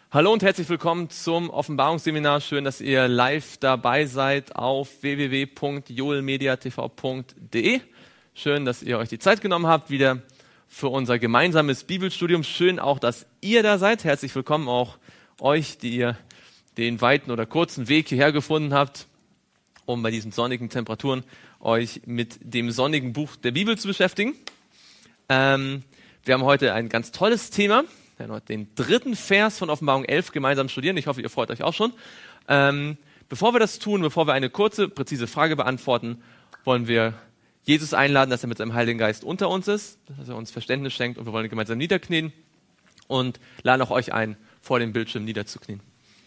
Hallo und herzlich willkommen zum Offenbarungsseminar. Schön, dass ihr live dabei seid auf www.joelmediatv.de. Schön, dass ihr euch die Zeit genommen habt, wieder für unser gemeinsames Bibelstudium. Schön auch, dass ihr da seid. Herzlich willkommen auch euch, die ihr den weiten oder kurzen Weg hierher gefunden habt, um bei diesen sonnigen Temperaturen euch mit dem sonnigen Buch der Bibel zu beschäftigen. Wir haben heute ein ganz tolles Thema. Wir werden heute den 3. Vers von Offenbarung 11 gemeinsam studieren. Ich hoffe, ihr freut euch auch schon. Bevor wir das tun, bevor wir eine kurze, präzise Frage beantworten, wollen wir Jesus einladen, dass er mit seinem Heiligen Geist unter uns ist, dass er uns Verständnis schenkt, und wir wollen gemeinsam niederknien und laden auch euch ein, vor dem Bildschirm niederzuknien.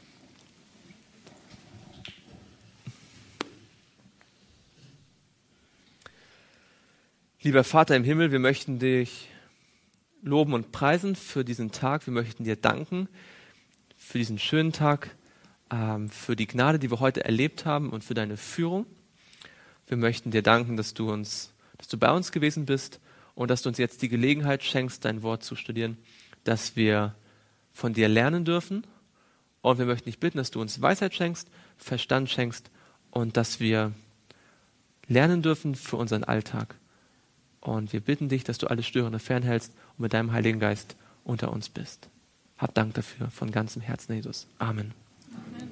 Lieber Vater im Himmel, wir möchten dich loben und preisen für diesen Tag. Wir möchten dir danken für diesen schönen Tag, für die Gnade, die wir heute erlebt haben und für deine Führung. Wir möchten dir danken, dass du bei uns gewesen bist und dass du uns jetzt die Gelegenheit schenkst, dein Wort zu studieren, dass wir von dir lernen dürfen. Und wir möchten dich bitten, dass du uns Weisheit schenkst, Verstand schenkst und dass wir lernen dürfen für unseren Alltag. Und wir bitten dich, dass du alles Störende fernhältst und mit deinem Heiligen Geist unter uns bist. Hab Dank dafür von ganzem Herzen, Jesus. Amen. Amen.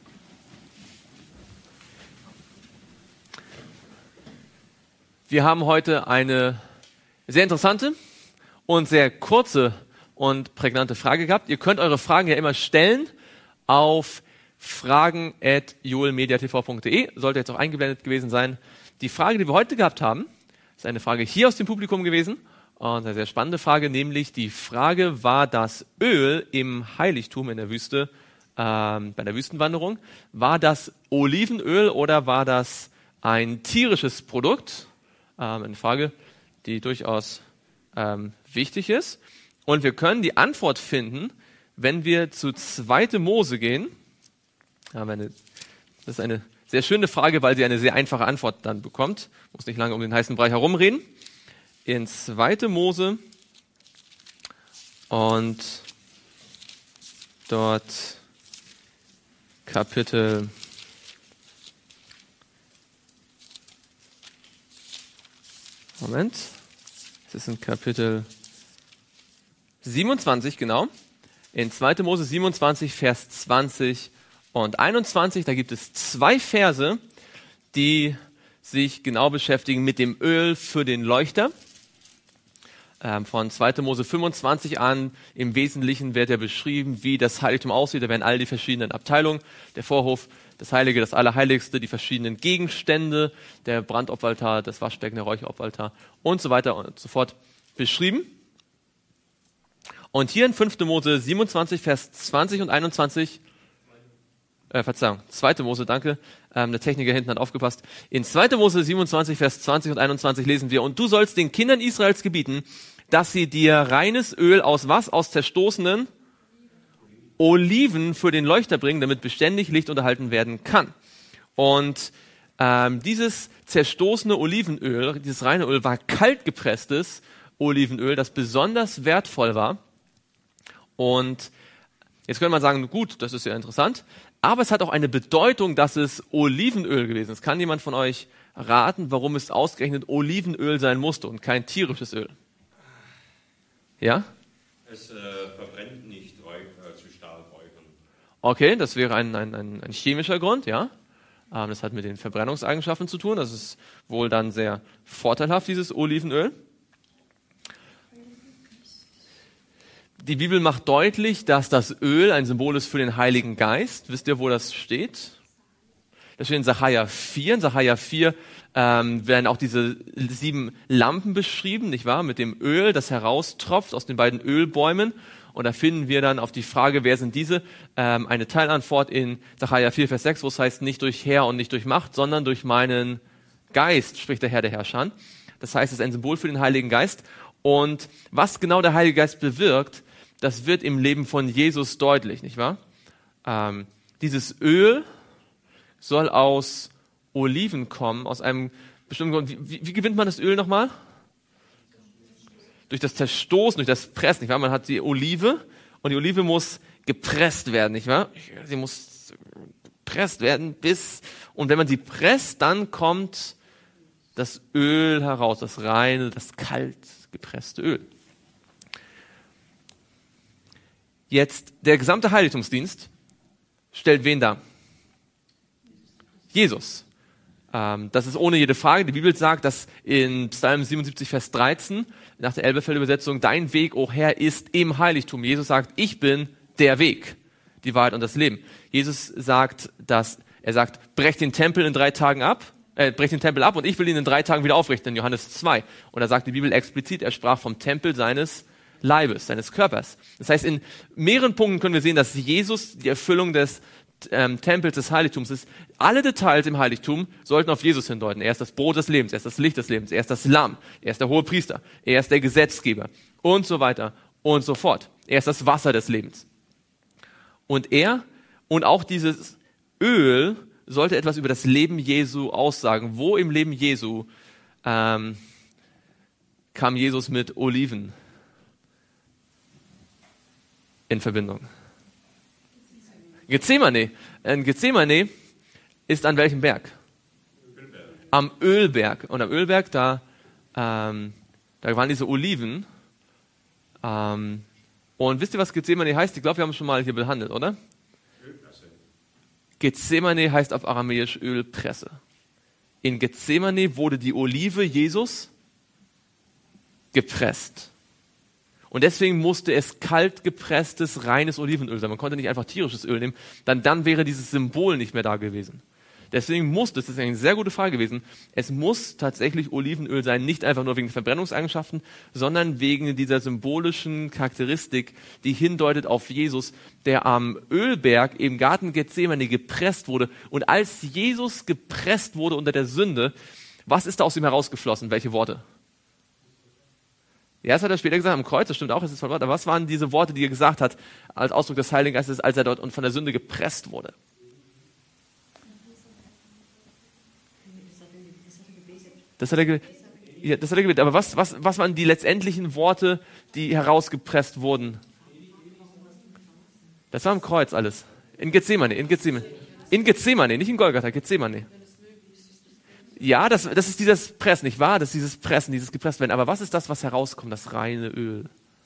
Wir haben heute eine sehr interessante und sehr kurze und prägnante Frage gehabt. Ihr könnt eure Fragen ja immer stellen auf fragen@joelmediatv.de. Sollte jetzt auch eingeblendet gewesen sein. Die Frage, die wir heute gehabt haben, ist eine Frage hier aus dem Publikum gewesen und eine sehr spannende Frage, nämlich die Frage, war das Öl im Heiligtum in der Wüste, bei der Wüstenwanderung, war das Olivenöl oder war das ein tierisches Produkt? Eine Frage, die durchaus wichtig ist. Und wir können die Antwort finden, wenn wir zu 2. Mose gehen. Das ist eine sehr schöne Frage, weil sie eine sehr einfache Antwort dann bekommt. Muss nicht lange um den heißen Brei herumreden. In 2. Mose und dort Kapitel 27, genau. In 2. Mose 27, Vers 20 und 21, da gibt es 2 Verse, die sich genau beschäftigen mit dem Öl für den Leuchter. Von 2. Mose 25 an, im Wesentlichen wird ja beschrieben, wie das Heiligtum aussieht. Da werden all die verschiedenen Abteilungen, der Vorhof, das Heilige, das Allerheiligste, die verschiedenen Gegenstände, der Brandopferaltar, das Waschbecken, der Räucheropferaltar und so weiter und so fort beschrieben. Und hier in 5. Mose 27, Vers 20 und 21, 2. Mose, danke, der Techniker hinten hat aufgepasst. In 2. Mose 27, Vers 20 und 21 lesen wir: Und du sollst den Kindern Israels gebieten, dass sie dir reines Öl aus was? Aus zerstoßenen Oliven für den Leuchter bringen, damit beständig Licht unterhalten werden kann. Und dieses zerstoßene Olivenöl, dieses reine Öl, war kaltgepresstes Olivenöl, das besonders wertvoll war. Und jetzt könnte man sagen, gut, das ist ja interessant, aber es hat auch eine Bedeutung, dass es Olivenöl gewesen ist. Kann jemand von euch raten, warum es ausgerechnet Olivenöl sein musste und kein tierisches Öl? Ja? Es verbrennt nicht zu Stahlräuchern. Okay, das wäre ein chemischer Grund, ja. Das hat mit den Verbrennungseigenschaften zu tun. Das ist wohl dann sehr vorteilhaft, dieses Olivenöl. Die Bibel macht deutlich, dass das Öl ein Symbol ist für den Heiligen Geist. Wisst ihr, wo das steht? Das steht in Sacharja 4. In Sacharja 4 werden auch diese 7 Lampen beschrieben, nicht wahr? Mit dem Öl, das heraustropft aus den beiden Ölbäumen. Und da finden wir dann auf die Frage, wer sind diese? Eine Teilantwort in Sacharja 4, Vers 6, wo es heißt, nicht durch Heer und nicht durch Macht, sondern durch meinen Geist, spricht der Herr der Herrscher. Das heißt, es ist ein Symbol für den Heiligen Geist. Und was genau der Heilige Geist bewirkt, das wird im Leben von Jesus deutlich, nicht wahr? Dieses Öl soll aus Oliven kommen, aus einem bestimmten Grund. Wie gewinnt man das Öl nochmal? Durch das Zerstoßen, durch das Pressen, nicht wahr? Man hat die Olive und die Olive muss gepresst werden, nicht wahr? Sie muss gepresst werden und wenn man sie presst, dann kommt das Öl heraus, das reine, das kalt gepresste Öl. Jetzt, der gesamte Heiligtumsdienst stellt wen dar? Jesus. Das ist ohne jede Frage. Die Bibel sagt, dass in Psalm 77, Vers 13, nach der Elberfelder-Übersetzung, dein Weg, o Herr, ist im Heiligtum. Jesus sagt, ich bin der Weg, die Wahrheit und das Leben. Jesus sagt, brecht den Tempel in 3 Tagen ab, brecht den Tempel ab und ich will ihn in 3 Tagen wieder aufrichten, in Johannes 2. Und da sagt die Bibel explizit, er sprach vom Tempel seines Leibes, seines Körpers. Das heißt, in mehreren Punkten können wir sehen, dass Jesus die Erfüllung des Tempels des Heiligtums ist. Alle Details im Heiligtum sollten auf Jesus hindeuten. Er ist das Brot des Lebens, er ist das Licht des Lebens, er ist das Lamm, er ist der Hohepriester, er ist der Gesetzgeber und so weiter und so fort. Er ist das Wasser des Lebens. Und auch dieses Öl sollte etwas über das Leben Jesu aussagen. Wo im Leben Jesu kam Jesus mit Oliven in Verbindung? Gethsemane. Gethsemane ist an welchem Berg? Ölberg. Am Ölberg. Und am Ölberg, da waren diese Oliven. Und wisst ihr, was Gethsemane heißt? Ich glaube, wir haben es schon mal hier behandelt, oder? Ölpresse. Gethsemane heißt auf Aramäisch Ölpresse. In Gethsemane wurde die Olive Jesus gepresst. Und deswegen musste es kalt gepresstes, reines Olivenöl sein. Man konnte nicht einfach tierisches Öl nehmen, dann wäre dieses Symbol nicht mehr da gewesen. Deswegen das ist eine sehr gute Frage gewesen, es muss tatsächlich Olivenöl sein, nicht einfach nur wegen der Verbrennungseigenschaften, sondern wegen dieser symbolischen Charakteristik, die hindeutet auf Jesus, der am Ölberg im Garten Gethsemane gepresst wurde. Und als Jesus gepresst wurde unter der Sünde, was ist da aus ihm herausgeflossen? Welche Worte? Ja, das hat er später gesagt am Kreuz, das stimmt auch, es ist voll Wort. Aber was waren diese Worte, die er gesagt hat, als Ausdruck des Heiligen Geistes, als er dort und von der Sünde gepresst wurde? Das hat er gebetet. Aber was waren die letztendlichen Worte, die herausgepresst wurden? Das war am Kreuz alles. In Gethsemane, nicht in Golgatha, Gethsemane. Ja, das ist dieses Pressen, nicht wahr? Das ist dieses Pressen, dieses gepresst werden. Aber was ist das, was herauskommt? Das reine Öl.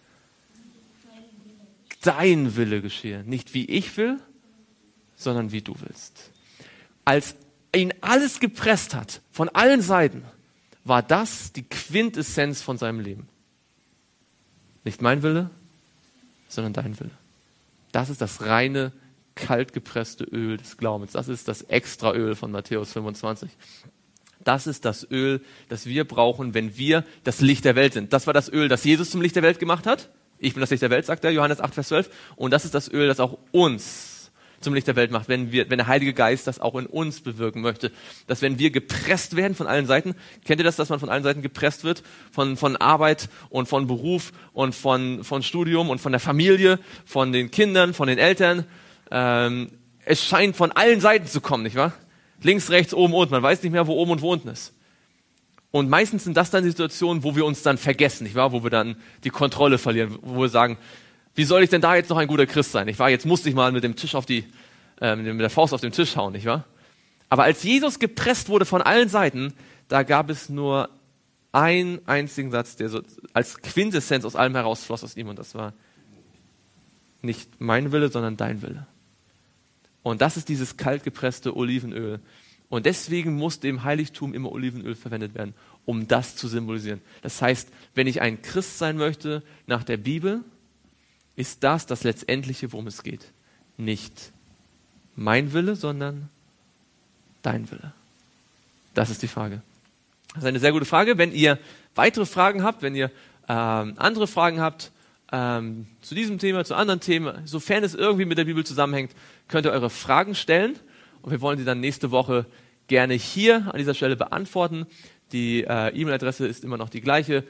Dein Wille geschehe. Nicht wie ich will, sondern wie du willst. Als ihn alles gepresst hat, von allen Seiten, war das die Quintessenz von seinem Leben. Nicht mein Wille, sondern dein Wille. Das ist das reine, kalt gepresste Öl des Glaubens. Das ist das Extraöl von Matthäus 25. Das ist das Öl, das wir brauchen, wenn wir das Licht der Welt sind. Das war das Öl, das Jesus zum Licht der Welt gemacht hat. Ich bin das Licht der Welt, sagt er, Johannes 8, Vers 12. Und das ist das Öl, das auch uns zum Licht der Welt macht, wenn der Heilige Geist das auch in uns bewirken möchte. Dass wenn wir gepresst werden von allen Seiten, kennt ihr das, dass man von allen Seiten gepresst wird? Von Arbeit und von Beruf und von Studium und von der Familie, von den Kindern, von den Eltern. Es scheint von allen Seiten zu kommen, nicht wahr? Links, rechts, oben, unten. Man weiß nicht mehr, wo oben und wo unten ist. Und meistens sind das dann die Situationen, wo wir uns dann vergessen, nicht wahr? Wo wir dann die Kontrolle verlieren, wo wir sagen, wie soll ich denn da jetzt noch ein guter Christ sein, nicht wahr? Jetzt musste ich mal mit dem Tisch mit der Faust auf den Tisch hauen, nicht wahr? Aber als Jesus gepresst wurde von allen Seiten, da gab es nur einen einzigen Satz, der so als Quintessenz aus allem herausfloss aus ihm. Und das war nicht mein Wille, sondern dein Wille. Und das ist dieses kalt gepresste Olivenöl. Und deswegen musste im Heiligtum immer Olivenöl verwendet werden, um das zu symbolisieren. Das heißt, wenn ich ein Christ sein möchte nach der Bibel, ist das das Letztendliche, worum es geht. Nicht mein Wille, sondern dein Wille. Das ist die Frage. Das ist eine sehr gute Frage. Wenn ihr weitere Fragen habt, wenn ihr andere Fragen habt, zu diesem Thema, zu anderen Themen, sofern es irgendwie mit der Bibel zusammenhängt, könnt ihr eure Fragen stellen und wir wollen sie dann nächste Woche gerne hier an dieser Stelle beantworten. Die E-Mail-Adresse ist immer noch die gleiche,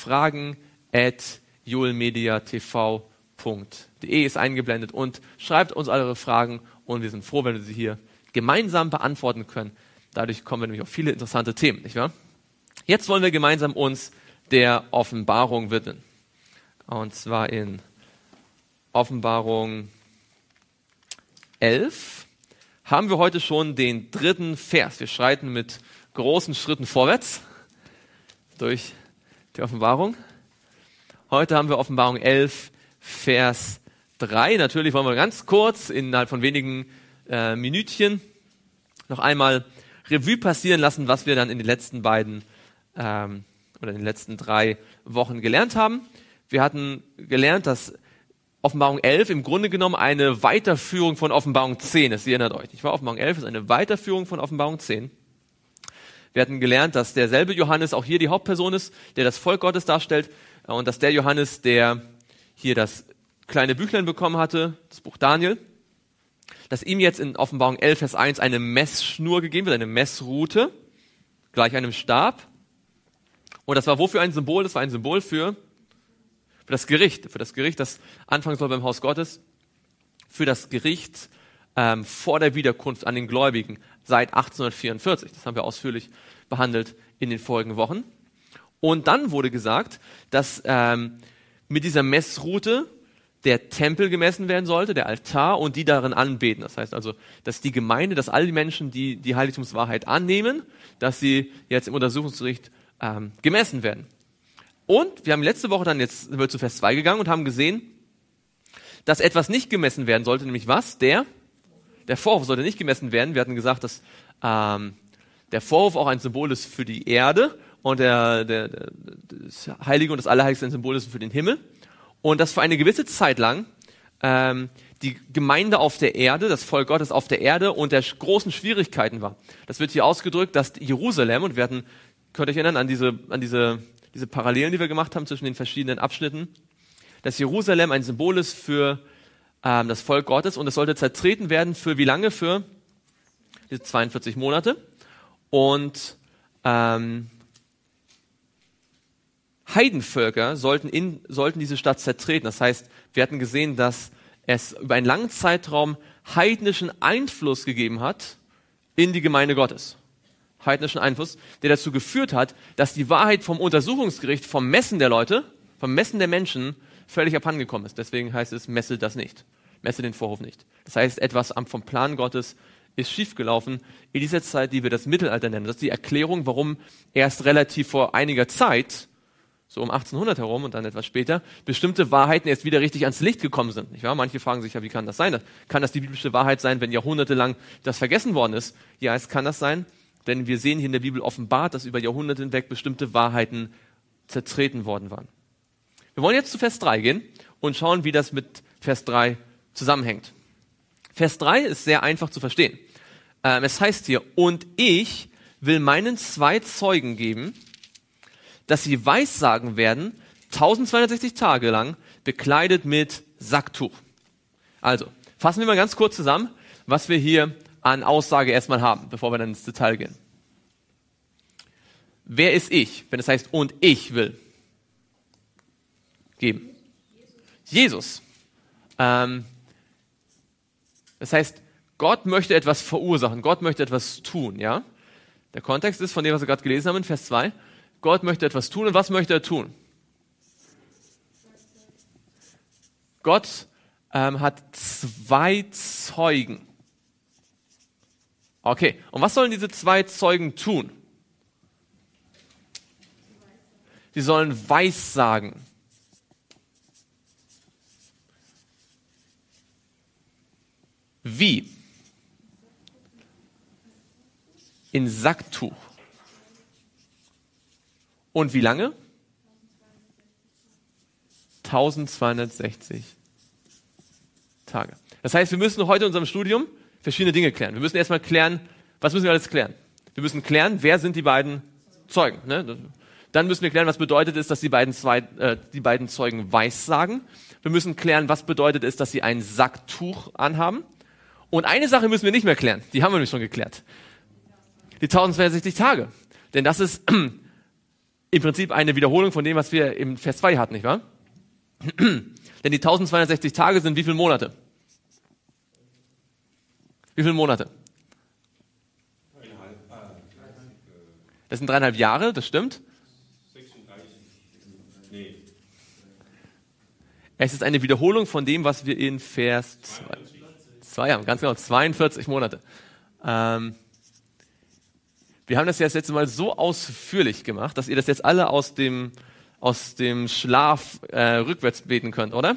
fragen@joelmediatv.de ist eingeblendet und schreibt uns eure Fragen und wir sind froh, wenn wir sie hier gemeinsam beantworten können. Dadurch kommen wir nämlich auf viele interessante Themen, nicht wahr? Jetzt wollen wir gemeinsam uns der Offenbarung widmen. Und zwar in Offenbarung 11 haben wir heute schon den 3. Vers. Wir schreiten mit großen Schritten vorwärts durch die Offenbarung. Heute haben wir Offenbarung 11, Vers 3. Natürlich wollen wir ganz kurz innerhalb von wenigen Minütchen noch einmal Revue passieren lassen, was wir dann in den letzten beiden oder in den letzten 3 Wochen gelernt haben. Wir hatten gelernt, dass Offenbarung 11 im Grunde genommen eine Weiterführung von Offenbarung 10 ist. Ihr erinnert euch, nicht wahr? Offenbarung 11 ist eine Weiterführung von Offenbarung 10. Wir hatten gelernt, dass derselbe Johannes auch hier die Hauptperson ist, der das Volk Gottes darstellt, und dass der Johannes, der hier das kleine Büchlein bekommen hatte, das Buch Daniel, dass ihm jetzt in Offenbarung 11, Vers 1 eine Messschnur gegeben wird, eine Messrute, gleich einem Stab. Und das war wofür ein Symbol? Das war ein Symbol für das Gericht, das anfangen soll beim Haus Gottes, für das Gericht vor der Wiederkunft an den Gläubigen seit 1844. Das haben wir ausführlich behandelt in den vorigen Wochen. Und dann wurde gesagt, dass mit dieser Messrute der Tempel gemessen werden sollte, der Altar, und die darin anbeten. Das heißt also, dass die Gemeinde, dass all die Menschen, die die Heiligtumswahrheit annehmen, dass sie jetzt im Untersuchungsgericht gemessen werden. Und wir haben letzte Woche dann, jetzt sind wir zu Vers 2 gegangen und haben gesehen, dass etwas nicht gemessen werden sollte, nämlich was? Der Vorhof sollte nicht gemessen werden. Wir hatten gesagt, dass der Vorhof auch ein Symbol ist für die Erde und das Heilige und das Allerheiligste ein Symbol ist für den Himmel. Und dass für eine gewisse Zeit lang die Gemeinde auf der Erde, das Volk Gottes auf der Erde unter großen Schwierigkeiten war. Das wird hier ausgedrückt, dass Jerusalem, und wir hatten, könnt ihr euch erinnern an diese Parallelen, die wir gemacht haben zwischen den verschiedenen Abschnitten, dass Jerusalem ein Symbol ist für das Volk Gottes, und es sollte zertreten werden für wie lange? Für diese 42 Monate. Und Heidenvölker sollten diese Stadt zertreten. Das heißt, wir hatten gesehen, dass es über einen langen Zeitraum heidnischen Einfluss gegeben hat in die Gemeinde Gottes. Heidnischen Einfluss, der dazu geführt hat, dass die Wahrheit vom Untersuchungsgericht, vom Messen der Leute, vom Messen der Menschen völlig abhandengekommen ist. Deswegen heißt es, messe das nicht. Messe den Vorhof nicht. Das heißt, etwas vom Plan Gottes ist schiefgelaufen in dieser Zeit, die wir das Mittelalter nennen. Das ist die Erklärung, warum erst relativ vor einiger Zeit, so um 1800 herum und dann etwas später, bestimmte Wahrheiten erst wieder richtig ans Licht gekommen sind. Nicht wahr? Manche fragen sich ja, wie kann das sein? Kann das die biblische Wahrheit sein, wenn jahrhundertelang das vergessen worden ist? Ja, es kann das sein, denn wir sehen hier in der Bibel offenbart, dass über Jahrhunderte hinweg bestimmte Wahrheiten zertreten worden waren. Wir wollen jetzt zu Vers 3 gehen und schauen, wie das mit Vers 3 zusammenhängt. Vers 3 ist sehr einfach zu verstehen. Es heißt hier, und ich will meinen 2 Zeugen geben, dass sie Weissagen werden, 1260 Tage lang, bekleidet mit Sacktuch. Also, fassen wir mal ganz kurz zusammen, was wir hier an Aussage erstmal haben, bevor wir dann ins Detail gehen. Wer ist ich, wenn es heißt, und ich will geben? Jesus. Das heißt, Gott möchte etwas verursachen, Gott möchte etwas tun, ja? Der Kontext ist von dem, was wir gerade gelesen haben in Vers 2, Gott möchte etwas tun, und was möchte er tun? Gott hat 2 Zeugen. Okay, und was sollen diese 2 Zeugen tun? Sie sollen Weissagen. Wie? In Sacktuch. Und wie lange? 1260 Tage. Das heißt, wir müssen heute in unserem Studium verschiedene Dinge klären. Wir müssen erstmal klären, was müssen wir alles klären? Wir müssen klären, wer sind die beiden Zeugen. Ne? Dann müssen wir klären, was bedeutet es, dass die beiden Zeugen Weissagen. Wir müssen klären, was bedeutet es, dass sie ein Sacktuch anhaben. Und eine Sache müssen wir nicht mehr klären. Die haben wir nämlich schon geklärt. Die 1260 Tage. Denn das ist im Prinzip eine Wiederholung von dem, was wir im Vers 2 hatten, nicht wahr? Denn die 1260 Tage sind wie viele Monate? Wie viele Monate? Das sind 3,5 Jahre, das stimmt. 36. Nee. Es ist eine Wiederholung von dem, was wir in Vers 2 Jahren, ganz genau, 42 Monate. Wir haben das ja das letzte Mal so ausführlich gemacht, dass ihr das jetzt alle aus dem Schlaf rückwärts beten könnt, oder?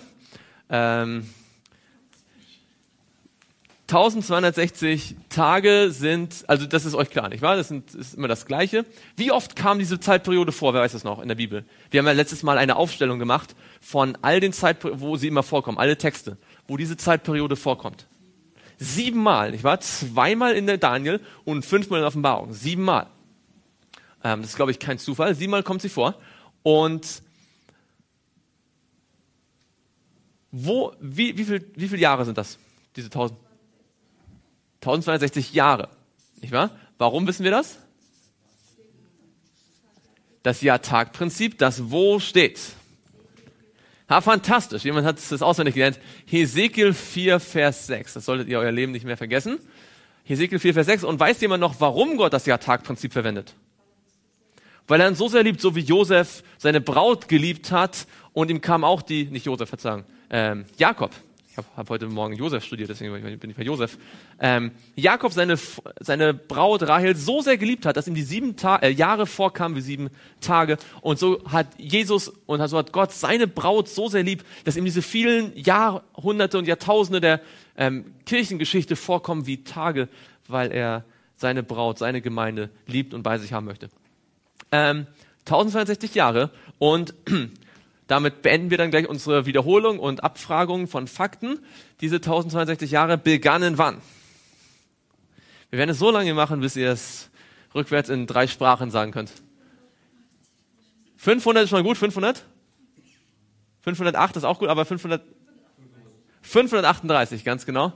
1260 Tage sind, also das ist euch klar, nicht wahr? Das ist immer das Gleiche. Wie oft kam diese Zeitperiode vor? Wer weiß das noch in der Bibel? Wir haben ja letztes Mal eine Aufstellung gemacht von all den Zeitperioden, wo sie immer vorkommen, alle Texte, wo diese Zeitperiode vorkommt. 7 Mal, nicht wahr? 2-mal in der Daniel und 5-mal in der Offenbarung. 7 Mal. Das ist, glaube ich, kein Zufall. 7 Mal kommt sie vor. Und wie viele Jahre sind das? Diese 1260 Jahre, nicht wahr? Warum wissen wir das? Das Jahr-Tag-Prinzip, das wo steht. Fantastisch, jemand hat es auswendig gelernt. Hesekiel 4, Vers 6, das solltet ihr euer Leben nicht mehr vergessen. Hesekiel 4, Vers 6, und weiß jemand noch, warum Gott das Jahr-Tag-Prinzip verwendet? Weil er ihn so sehr liebt, so wie Josef seine Braut geliebt hat und ihm kam auch Jakob. Ich habe heute Morgen Josef studiert, deswegen bin ich bei Josef. Jakob seine Braut Rahel so sehr geliebt hat, dass ihm die 7 Jahre vorkamen wie 7 Tage. Und so hat Jesus und so hat Gott seine Braut so sehr lieb, dass ihm diese vielen Jahrhunderte und Jahrtausende der Kirchengeschichte vorkommen wie Tage, weil er seine Braut, seine Gemeinde liebt und bei sich haben möchte. 1260 Jahre und damit beenden wir dann gleich unsere Wiederholung und Abfragung von Fakten. Diese 1260 Jahre begannen wann? Wir werden es so lange machen, bis ihr es rückwärts in 3 Sprachen sagen könnt. 500 ist schon gut, 500? 508 ist auch gut, aber 538, ganz genau.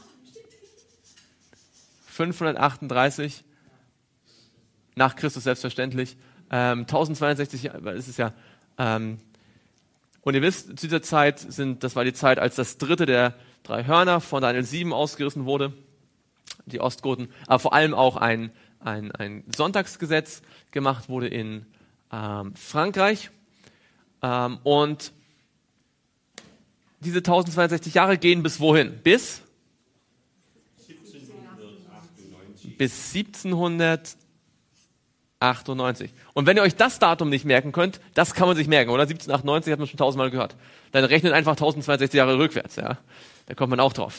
538 nach Christus selbstverständlich. 1260 ist es ja. Und ihr wisst, zu dieser Zeit das war die Zeit, als das 3. der 3 Hörner von Daniel 7 ausgerissen wurde, die Ostgoten, aber vor allem auch ein Sonntagsgesetz gemacht wurde in Frankreich. Und diese 1062 Jahre gehen bis wohin? Bis 1798. Und wenn ihr euch das Datum nicht merken könnt, das kann man sich merken, oder? 1798 hat man schon 1000-mal gehört. Dann rechnet einfach 1062 Jahre rückwärts, ja. Da kommt man auch drauf.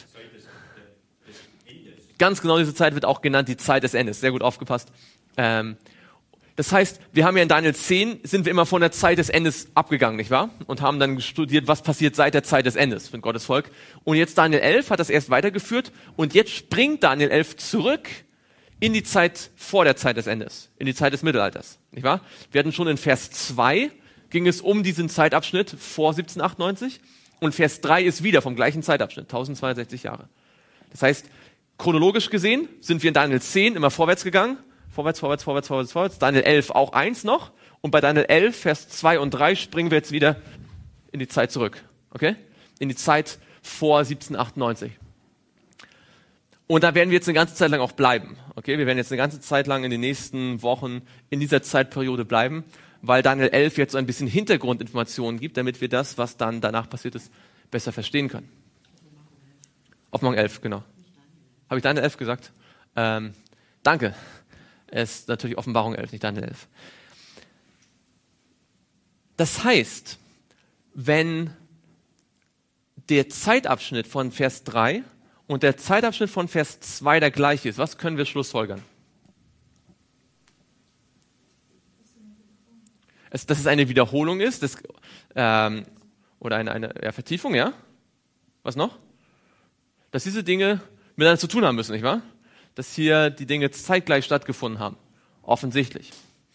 Ganz genau diese Zeit wird auch genannt, die Zeit des Endes. Sehr gut aufgepasst. Das heißt, wir haben ja in Daniel 10, sind wir immer von der Zeit des Endes abgegangen, nicht wahr? Und haben dann studiert, was passiert seit der Zeit des Endes für Gottes Volk. Und jetzt Daniel 11 hat das erst weitergeführt und jetzt springt Daniel 11 zurück in die Zeit vor der Zeit des Endes, in die Zeit des Mittelalters, nicht wahr? Wir hatten schon in Vers 2, ging es um diesen Zeitabschnitt vor 1798 und Vers 3 ist wieder vom gleichen Zeitabschnitt, 1062 Jahre. Das heißt, chronologisch gesehen sind wir in Daniel 10 immer vorwärts gegangen, vorwärts, Daniel 11 auch 1 noch und bei Daniel 11, Vers 2 und 3 springen wir jetzt wieder in die Zeit zurück, okay? In die Zeit vor 1798. Und da werden wir jetzt eine ganze Zeit lang auch bleiben. Okay, wir werden jetzt eine ganze Zeit lang in den nächsten Wochen in dieser Zeitperiode bleiben, weil Daniel 11 jetzt so ein bisschen Hintergrundinformationen gibt, damit wir das, was dann danach passiert ist, besser verstehen können. Offenbarung 11, genau. Habe ich Daniel 11 gesagt? Danke. Es ist natürlich Offenbarung 11, nicht Daniel 11. Das heißt, wenn der Zeitabschnitt von Vers 3 und der Zeitabschnitt von Vers 2 der gleiche ist, was können wir schlussfolgern? Dass es eine Wiederholung ist, oder eine Vertiefung, ja? Was noch? Dass diese Dinge miteinander zu tun haben müssen, nicht wahr? Dass hier die Dinge zeitgleich stattgefunden haben. Offensichtlich.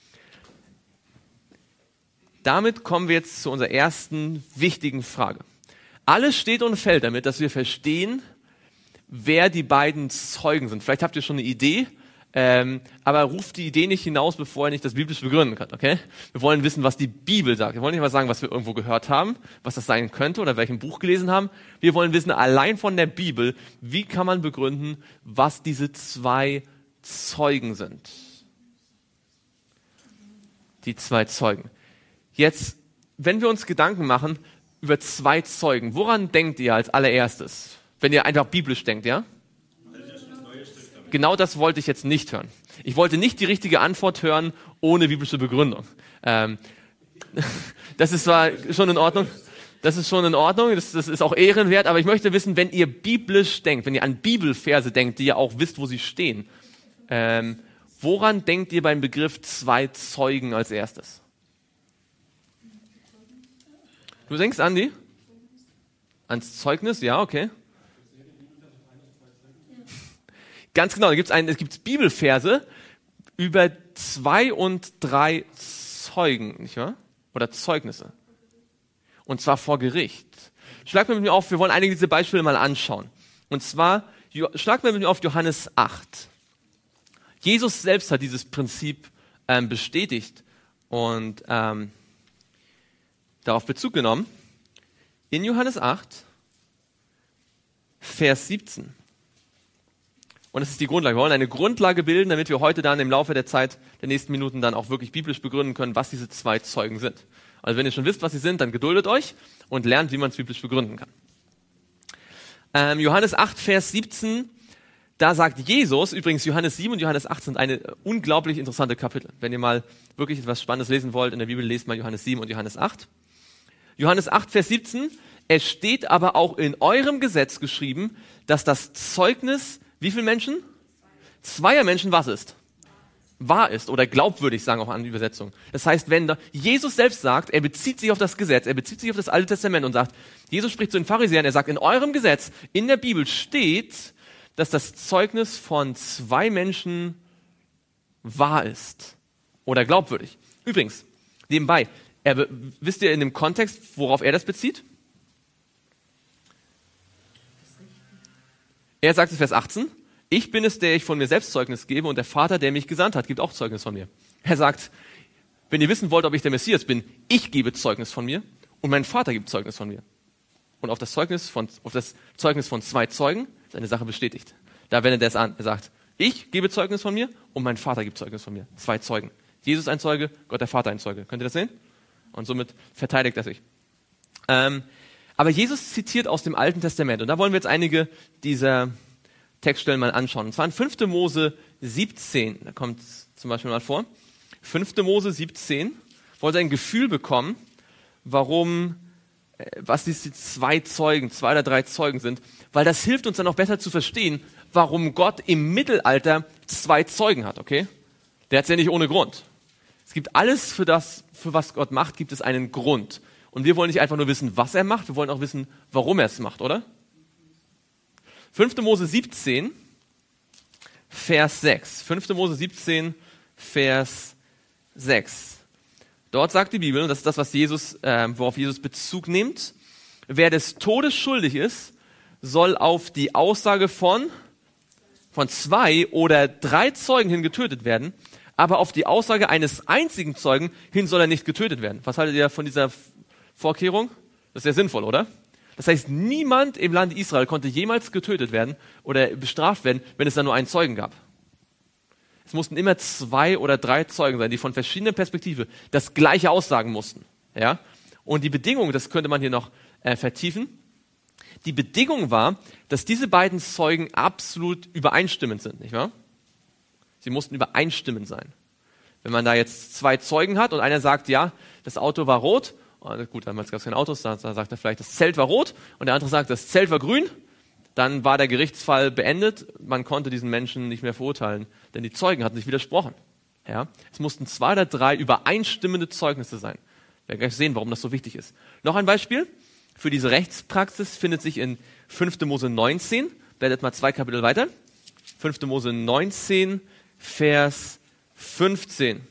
Damit kommen wir jetzt zu unserer ersten wichtigen Frage. Alles steht und fällt damit, dass wir verstehen, wer die beiden Zeugen sind. Vielleicht habt ihr schon eine Idee, aber ruft die Idee nicht hinaus, bevor ihr nicht das biblisch begründen könnt, okay? Wir wollen wissen, was die Bibel sagt. Wir wollen nicht mal sagen, was wir irgendwo gehört haben, was das sein könnte oder welchem Buch gelesen haben. Wir wollen wissen, allein von der Bibel, wie kann man begründen, was diese 2 Zeugen sind. Die 2 Zeugen. Jetzt, wenn wir uns Gedanken machen über 2 Zeugen, woran denkt ihr als allererstes? Wenn ihr einfach biblisch denkt, ja? Genau das wollte ich jetzt nicht hören. Ich wollte nicht die richtige Antwort hören ohne biblische Begründung. Das ist zwar schon in Ordnung. Das ist schon in Ordnung, das ist auch ehrenwert, aber ich möchte wissen, wenn ihr biblisch denkt, wenn ihr an Bibelverse denkt, die ihr auch wisst, wo sie stehen, woran denkt ihr beim Begriff 2 Zeugen als erstes? Du denkst, Andi? Ans Zeugnis? Ja, okay. Ganz genau, es gibt Bibelverse über 2 und 3 Zeugen, nicht wahr? Oder Zeugnisse. Und zwar vor Gericht. Schlag mal mit mir auf, wir wollen einige dieser Beispiele mal anschauen. Und zwar, schlag mal mit mir auf Johannes 8. Jesus selbst hat dieses Prinzip bestätigt und darauf Bezug genommen. In Johannes 8, Vers 17. Und das ist die Grundlage. Wir wollen eine Grundlage bilden, damit wir heute dann im Laufe der Zeit, der nächsten Minuten dann auch wirklich biblisch begründen können, was diese 2 Zeugen sind. Also wenn ihr schon wisst, was sie sind, dann geduldet euch und lernt, wie man es biblisch begründen kann. Johannes 8, Vers 17, da sagt Jesus, übrigens Johannes 7 und Johannes 8 sind eine unglaublich interessante Kapitel. Wenn ihr mal wirklich etwas Spannendes lesen wollt in der Bibel, lest mal Johannes 7 und Johannes 8. Johannes 8, Vers 17, es steht aber auch in eurem Gesetz geschrieben, dass das Zeugnis, wie viele Menschen? 2 Menschen was ist? Wahr ist oder glaubwürdig, sagen auch andere Übersetzungen. Das heißt, wenn Jesus selbst sagt, er bezieht sich auf das Gesetz, er bezieht sich auf das Alte Testament und sagt, Jesus spricht zu den Pharisäern, er sagt, in eurem Gesetz, in der Bibel steht, dass das Zeugnis von 2 Menschen wahr ist oder glaubwürdig. Übrigens, nebenbei, wisst ihr in dem Kontext, worauf er das bezieht? Er sagt in Vers 18, ich bin es, der ich von mir selbst Zeugnis gebe und der Vater, der mich gesandt hat, gibt auch Zeugnis von mir. Er sagt, wenn ihr wissen wollt, ob ich der Messias bin, ich gebe Zeugnis von mir und mein Vater gibt Zeugnis von mir. Und auf das Zeugnis von 2 Zeugen ist eine Sache bestätigt. Da wendet er es an. Er sagt, ich gebe Zeugnis von mir und mein Vater gibt Zeugnis von mir. 2 Zeugen. Jesus ein Zeuge, Gott der Vater ein Zeuge. Könnt ihr das sehen? Und somit verteidigt er sich. Aber Jesus zitiert aus dem Alten Testament. Und da wollen wir jetzt einige dieser Textstellen mal anschauen. Und zwar in 5. Mose 17, da kommt es zum Beispiel mal vor. 5. Mose 17, wollte ein Gefühl bekommen, was diese 2 Zeugen, 2 oder 3 Zeugen sind, weil das hilft uns dann auch besser zu verstehen, warum Gott im Mittelalter 2 Zeugen hat, okay? Der hat es ja nicht ohne Grund. Es gibt alles für was Gott macht, gibt es einen Grund. Und wir wollen nicht einfach nur wissen, was er macht, wir wollen auch wissen, warum er es macht, oder? 5. Mose 17, Vers 6. 5. Mose 17, Vers 6. Dort sagt die Bibel, und das ist das, worauf Jesus Bezug nimmt, wer des Todes schuldig ist, soll auf die Aussage von 2 oder 3 Zeugen hin getötet werden, aber auf die Aussage eines einzigen Zeugen hin soll er nicht getötet werden. Was haltet ihr von dieser Vorkehrung? Das ist ja sinnvoll, oder? Das heißt, niemand im Land Israel konnte jemals getötet werden oder bestraft werden, wenn es da nur einen Zeugen gab. Es mussten immer 2 oder 3 Zeugen sein, die von verschiedenen Perspektiven das Gleiche aussagen mussten. Ja? Und die Bedingung, das könnte man hier noch vertiefen, die Bedingung war, dass diese beiden Zeugen absolut übereinstimmend sind, nicht wahr? Sie mussten übereinstimmend sein. Wenn man da jetzt 2 Zeugen hat und einer sagt, ja, das Auto war rot, gut, damals gab es keine Autos, da sagt er vielleicht, das Zelt war rot und der andere sagt, das Zelt war grün, dann war der Gerichtsfall beendet, man konnte diesen Menschen nicht mehr verurteilen, denn die Zeugen hatten sich widersprochen. Ja? Es mussten 2 oder 3 übereinstimmende Zeugnisse sein. Wir werden gleich sehen, warum das so wichtig ist. Noch ein Beispiel für diese Rechtspraxis findet sich in 5. Mose 19, blättert mal 2 Kapitel weiter. 5. Mose 19, Vers 15.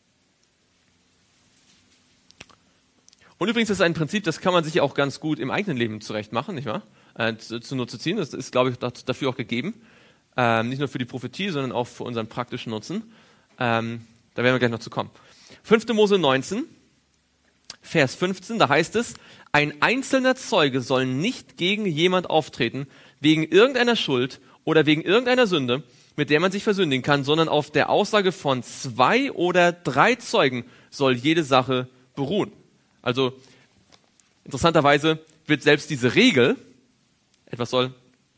Und übrigens ist das ein Prinzip, das kann man sich auch ganz gut im eigenen Leben zurecht machen, nicht wahr? Zu ziehen. Das ist, glaube ich, dafür auch gegeben. Nicht nur für die Prophetie, sondern auch für unseren praktischen Nutzen. Da werden wir gleich noch zu kommen. 5. Mose 19, Vers 15, da heißt es, ein einzelner Zeuge soll nicht gegen jemand auftreten, wegen irgendeiner Schuld oder wegen irgendeiner Sünde, mit der man sich versündigen kann, sondern auf der Aussage von 2 oder 3 Zeugen soll jede Sache beruhen. Also interessanterweise wird selbst diese Regel, etwas soll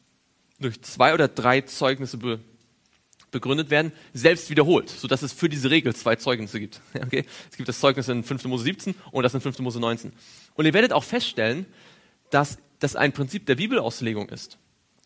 durch 2 oder 3 Zeugnisse begründet werden, selbst wiederholt, sodass es für diese Regel 2 Zeugnisse gibt. Okay? Es gibt das Zeugnis in 5. Mose 17 und das in 5. Mose 19. Und ihr werdet auch feststellen, dass das ein Prinzip der Bibelauslegung ist.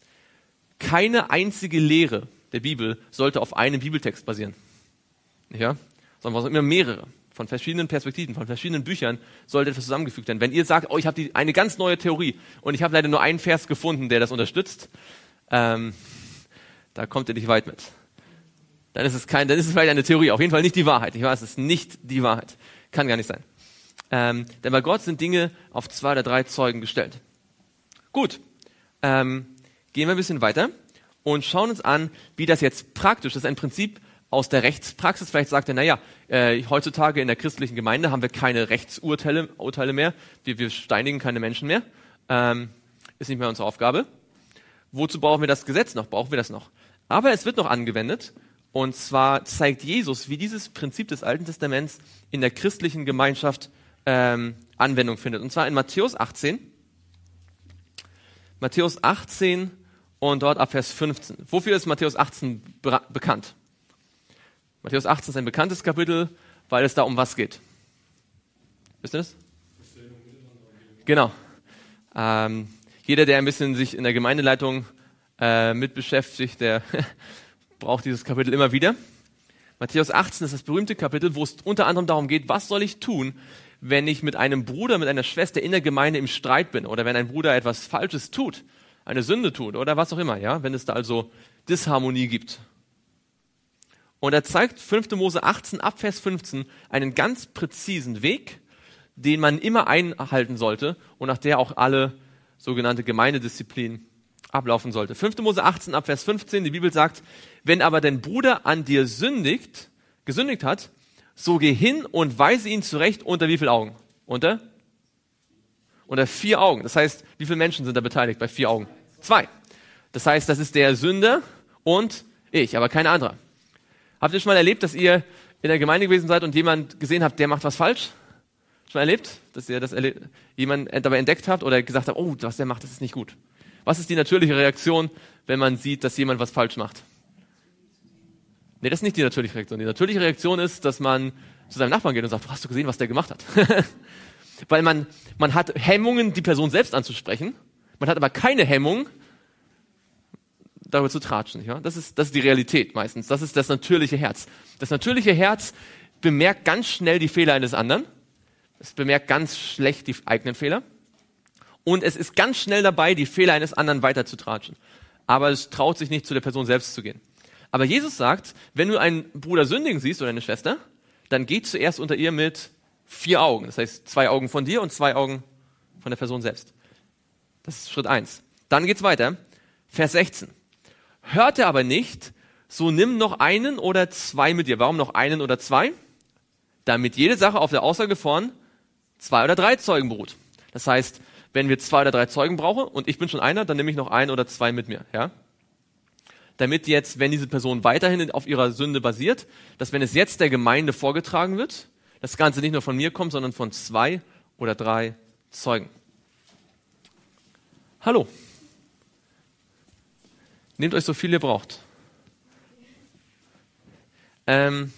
Keine einzige Lehre der Bibel sollte auf einem Bibeltext basieren. Ja? Sondern immer mehrere. Von verschiedenen Perspektiven, von verschiedenen Büchern sollte etwas zusammengefügt werden. Wenn ihr sagt, oh, ich habe eine ganz neue Theorie und ich habe leider nur einen Vers gefunden, der das unterstützt, da kommt ihr nicht weit mit. Dann ist es vielleicht eine Theorie, auf jeden Fall nicht die Wahrheit. Ich weiß, es ist nicht die Wahrheit. Kann gar nicht sein. Denn bei Gott sind Dinge auf 2 oder 3 Zeugen gestellt. Gut, gehen wir ein bisschen weiter und schauen uns an, wie das jetzt praktisch, das ist ein Prinzip aus der Rechtspraxis. Vielleicht sagt er, heutzutage in der christlichen Gemeinde haben wir keine Rechtsurteile mehr. Wir steinigen keine Menschen mehr. Ist nicht mehr unsere Aufgabe. Wozu brauchen wir das Gesetz noch? Brauchen wir das noch? Aber es wird noch angewendet. Und zwar zeigt Jesus, wie dieses Prinzip des Alten Testaments in der christlichen Gemeinschaft Anwendung findet. Und zwar in Matthäus 18. Matthäus 18 und dort ab Vers 15. Wofür ist Matthäus 18 bekannt? Matthäus 18 ist ein bekanntes Kapitel, weil es da um was geht. Wisst ihr das? Genau. Jeder, der ein bisschen sich in der Gemeindeleitung mit beschäftigt, der braucht dieses Kapitel immer wieder. Matthäus 18 ist das berühmte Kapitel, wo es unter anderem darum geht, was soll ich tun, wenn ich mit einem Bruder, mit einer Schwester in der Gemeinde im Streit bin oder wenn ein Bruder etwas Falsches tut, eine Sünde tut oder was auch immer, ja, wenn es da also Disharmonie gibt. Und er zeigt 5. Mose 18 ab Vers 15 einen ganz präzisen Weg, den man immer einhalten sollte und nach der auch alle sogenannte Gemeindedisziplin ablaufen sollte. 5. Mose 18 ab Vers 15, die Bibel sagt, wenn aber dein Bruder an dir gesündigt hat, so geh hin und weise ihn zurecht unter wie viele Augen? Unter 4 Augen. Das heißt, wie viele Menschen sind da beteiligt bei 4 Augen? 2. Das heißt, das ist der Sünder und ich, aber kein anderer. Habt ihr schon mal erlebt, dass ihr in der Gemeinde gewesen seid und jemand gesehen habt, der macht was falsch? Schon mal erlebt, dass ihr jemand dabei entdeckt habt oder gesagt habt, oh, was der macht, das ist nicht gut. Was ist die natürliche Reaktion, wenn man sieht, dass jemand was falsch macht? Nee, das ist nicht die natürliche Reaktion. Die natürliche Reaktion ist, dass man zu seinem Nachbarn geht und sagt, hast du gesehen, was der gemacht hat? Weil man hat Hemmungen, die Person selbst anzusprechen. Man hat aber keine Hemmung, darüber zu tratschen. Ja? Das ist die Realität meistens. Das ist das natürliche Herz. Das natürliche Herz bemerkt ganz schnell die Fehler eines anderen. Es bemerkt ganz schlecht die eigenen Fehler. Und es ist ganz schnell dabei, die Fehler eines anderen weiter zu tratschen. Aber es traut sich nicht, zu der Person selbst zu gehen. Aber Jesus sagt, wenn du einen Bruder sündigen siehst oder eine Schwester, dann geh zuerst unter ihr mit 4 Augen. Das heißt, 2 Augen von dir und 2 Augen von der Person selbst. Das ist Schritt 1. Dann geht's weiter. Vers 16. Hört er aber nicht, so nimm noch einen oder 2 mit dir. Warum noch einen oder 2? Damit jede Sache auf der Aussage von 2 oder 3 Zeugen beruht. Das heißt, wenn wir 2 oder 3 Zeugen brauchen und ich bin schon einer, dann nehme ich noch 1 oder 2 mit mir. Ja? Damit jetzt, wenn diese Person weiterhin auf ihrer Sünde basiert, dass wenn es jetzt der Gemeinde vorgetragen wird, das Ganze nicht nur von mir kommt, sondern von 2 oder 3 Zeugen. Hallo. Nehmt euch so viel ihr braucht. Und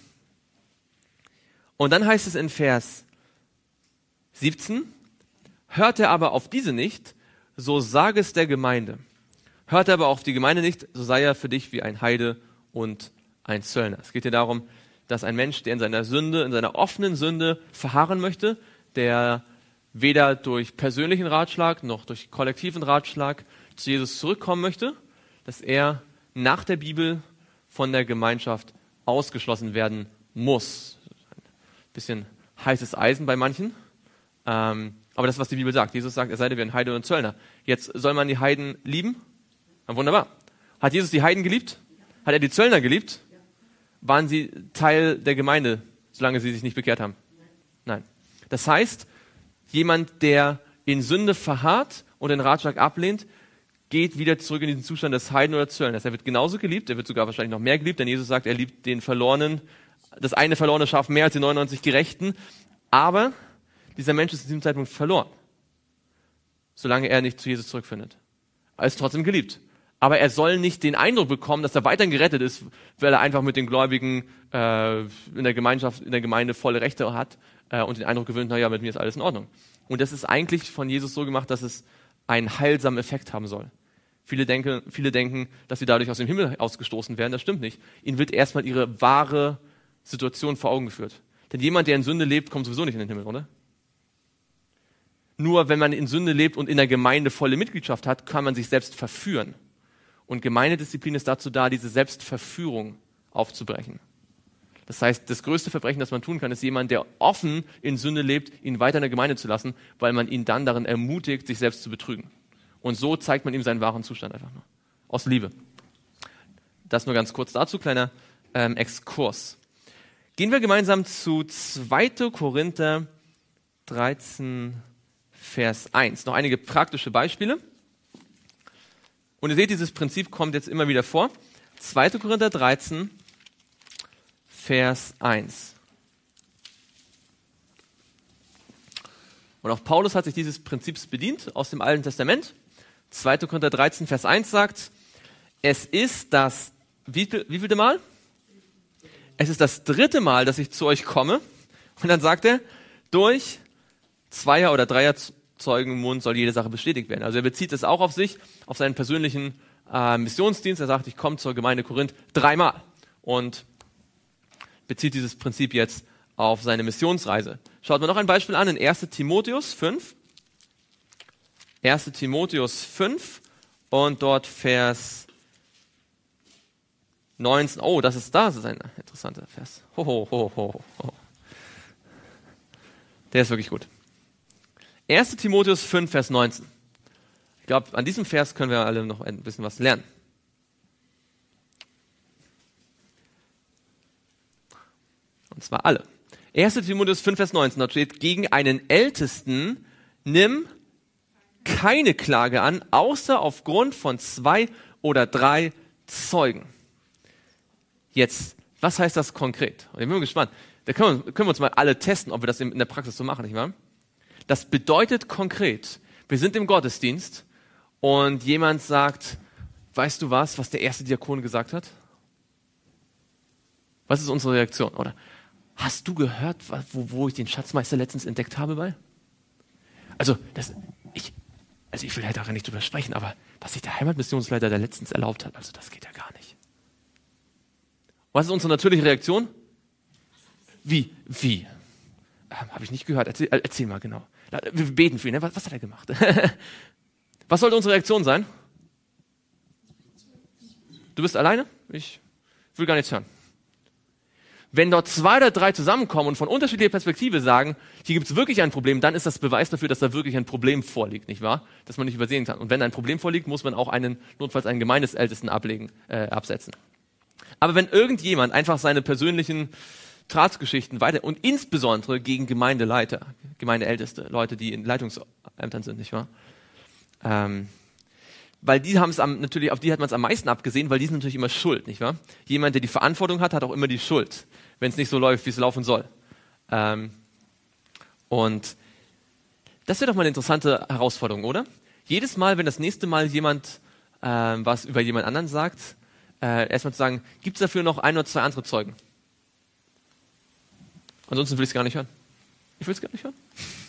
dann heißt es in Vers 17, hört er aber auf diese nicht, so sage es der Gemeinde. Hört er aber auf die Gemeinde nicht, so sei er für dich wie ein Heide und ein Zöllner. Es geht hier darum, dass ein Mensch, der in seiner Sünde, in seiner offenen Sünde verharren möchte, der weder durch persönlichen Ratschlag noch durch kollektiven Ratschlag zu Jesus zurückkommen möchte, dass er nach der Bibel von der Gemeinschaft ausgeschlossen werden muss. Ein bisschen heißes Eisen bei manchen. Aber das ist, was die Bibel sagt. Jesus sagt, er sei wie ein Heide und Zöllner. Jetzt soll man die Heiden lieben? Na, wunderbar. Hat Jesus die Heiden geliebt? Hat er die Zöllner geliebt? Waren sie Teil der Gemeinde, solange sie sich nicht bekehrt haben? Nein. Das heißt, jemand, der in Sünde verharrt und den Ratschlag ablehnt, geht wieder zurück in diesen Zustand des Heiden oder Zöllners. Er wird genauso geliebt, er wird sogar wahrscheinlich noch mehr geliebt, denn Jesus sagt, er liebt den Verlorenen, das eine verlorene Schaf mehr als die 99 Gerechten. Aber dieser Mensch ist zu diesem Zeitpunkt verloren, solange er nicht zu Jesus zurückfindet. Er ist trotzdem geliebt. Aber er soll nicht den Eindruck bekommen, dass er weiterhin gerettet ist, weil er einfach mit den Gläubigen in der Gemeinschaft, in der Gemeinde volle Rechte hat und den Eindruck gewöhnt, naja, mit mir ist alles in Ordnung. Und das ist eigentlich von Jesus so gemacht, dass es einen heilsamen Effekt haben soll. Viele denken, dass sie dadurch aus dem Himmel ausgestoßen werden. Das stimmt nicht. Ihnen wird erstmal ihre wahre Situation vor Augen geführt. Denn jemand, der in Sünde lebt, kommt sowieso nicht in den Himmel, oder? Nur wenn man in Sünde lebt und in der Gemeinde volle Mitgliedschaft hat, kann man sich selbst verführen. Und Gemeindedisziplin ist dazu da, diese Selbstverführung aufzubrechen. Das heißt, das größte Verbrechen, das man tun kann, ist jemand, der offen in Sünde lebt, ihn weiter in der Gemeinde zu lassen, weil man ihn dann darin ermutigt, sich selbst zu betrügen. Und so zeigt man ihm seinen wahren Zustand einfach nur. Aus Liebe. Das nur ganz kurz dazu, kleiner Exkurs. Gehen wir gemeinsam zu 2. Korinther 13, Vers 1. Noch einige praktische Beispiele. Und ihr seht, dieses Prinzip kommt jetzt immer wieder vor. 2. Korinther 13, Vers 1. Und auch Paulus hat sich dieses Prinzips bedient aus dem Alten Testament. 2. Korinther 13, Vers 1 sagt, es ist das, wievielte Mal? Es ist das 3. Mal, dass ich zu euch komme. Und dann sagt er, durch 2er- oder 3er-Zeugenmund soll jede Sache bestätigt werden. Also er bezieht es auch auf sich, auf seinen persönlichen Missionsdienst. Er sagt, ich komme zur Gemeinde Korinth 3 Mal. Und bezieht dieses Prinzip jetzt auf seine Missionsreise. Schaut mal noch ein Beispiel an in 1. Timotheus 5. 1. Timotheus 5 und dort Vers 19. Oh, das ist ein interessanter Vers. Der ist wirklich gut. 1. Timotheus 5, Vers 19. Ich glaube, an diesem Vers können wir alle noch ein bisschen was lernen. Und zwar alle. 1. Timotheus 5, Vers 19, dort steht, gegen einen Ältesten nimm keine Klage an, außer aufgrund von 2 oder 3 Zeugen. Jetzt, was heißt das konkret? Und ich bin mal gespannt. Da können wir uns mal alle testen, ob wir das in der Praxis so machen, nicht wahr? Das bedeutet konkret, wir sind im Gottesdienst und jemand sagt, weißt du was der erste Diakon gesagt hat? Was ist unsere Reaktion? Oder hast du gehört, wo ich den Schatzmeister letztens entdeckt habe bei? Also ich will ja daran nicht drüber sprechen, aber was sich der Heimatmissionsleiter da letztens erlaubt hat, also das geht ja gar nicht. Was ist unsere natürliche Reaktion? Wie? Habe ich nicht gehört. Erzähl mal genau. Wir beten für ihn. Ne? Was hat er gemacht? Was sollte unsere Reaktion sein? Du bist alleine? Ich will gar nichts hören. Wenn dort 2 oder 3 zusammenkommen und von unterschiedlicher Perspektive sagen, hier gibt es wirklich ein Problem, dann ist das Beweis dafür, dass da wirklich ein Problem vorliegt, nicht wahr? Dass man nicht übersehen kann. Und wenn ein Problem vorliegt, muss man auch notfalls einen Gemeindesältesten absetzen. Aber wenn irgendjemand einfach seine persönlichen Tratsgeschichten weiter und insbesondere gegen Gemeindeleiter, Gemeindeälteste, Leute, die in Leitungsämtern sind, nicht wahr? Weil die haben es natürlich, auf die hat man es am meisten abgesehen, weil die sind natürlich immer schuld, nicht wahr? Jemand, der die Verantwortung hat, hat auch immer die Schuld, wenn es nicht so läuft, wie es laufen soll. Und das wäre doch mal eine interessante Herausforderung, oder? Jedes Mal, wenn das nächste Mal jemand was über jemand anderen sagt, erstmal zu sagen, gibt es dafür noch 1 oder 2 andere Zeugen? Ansonsten will ich es gar nicht hören. Ich will es gar nicht hören.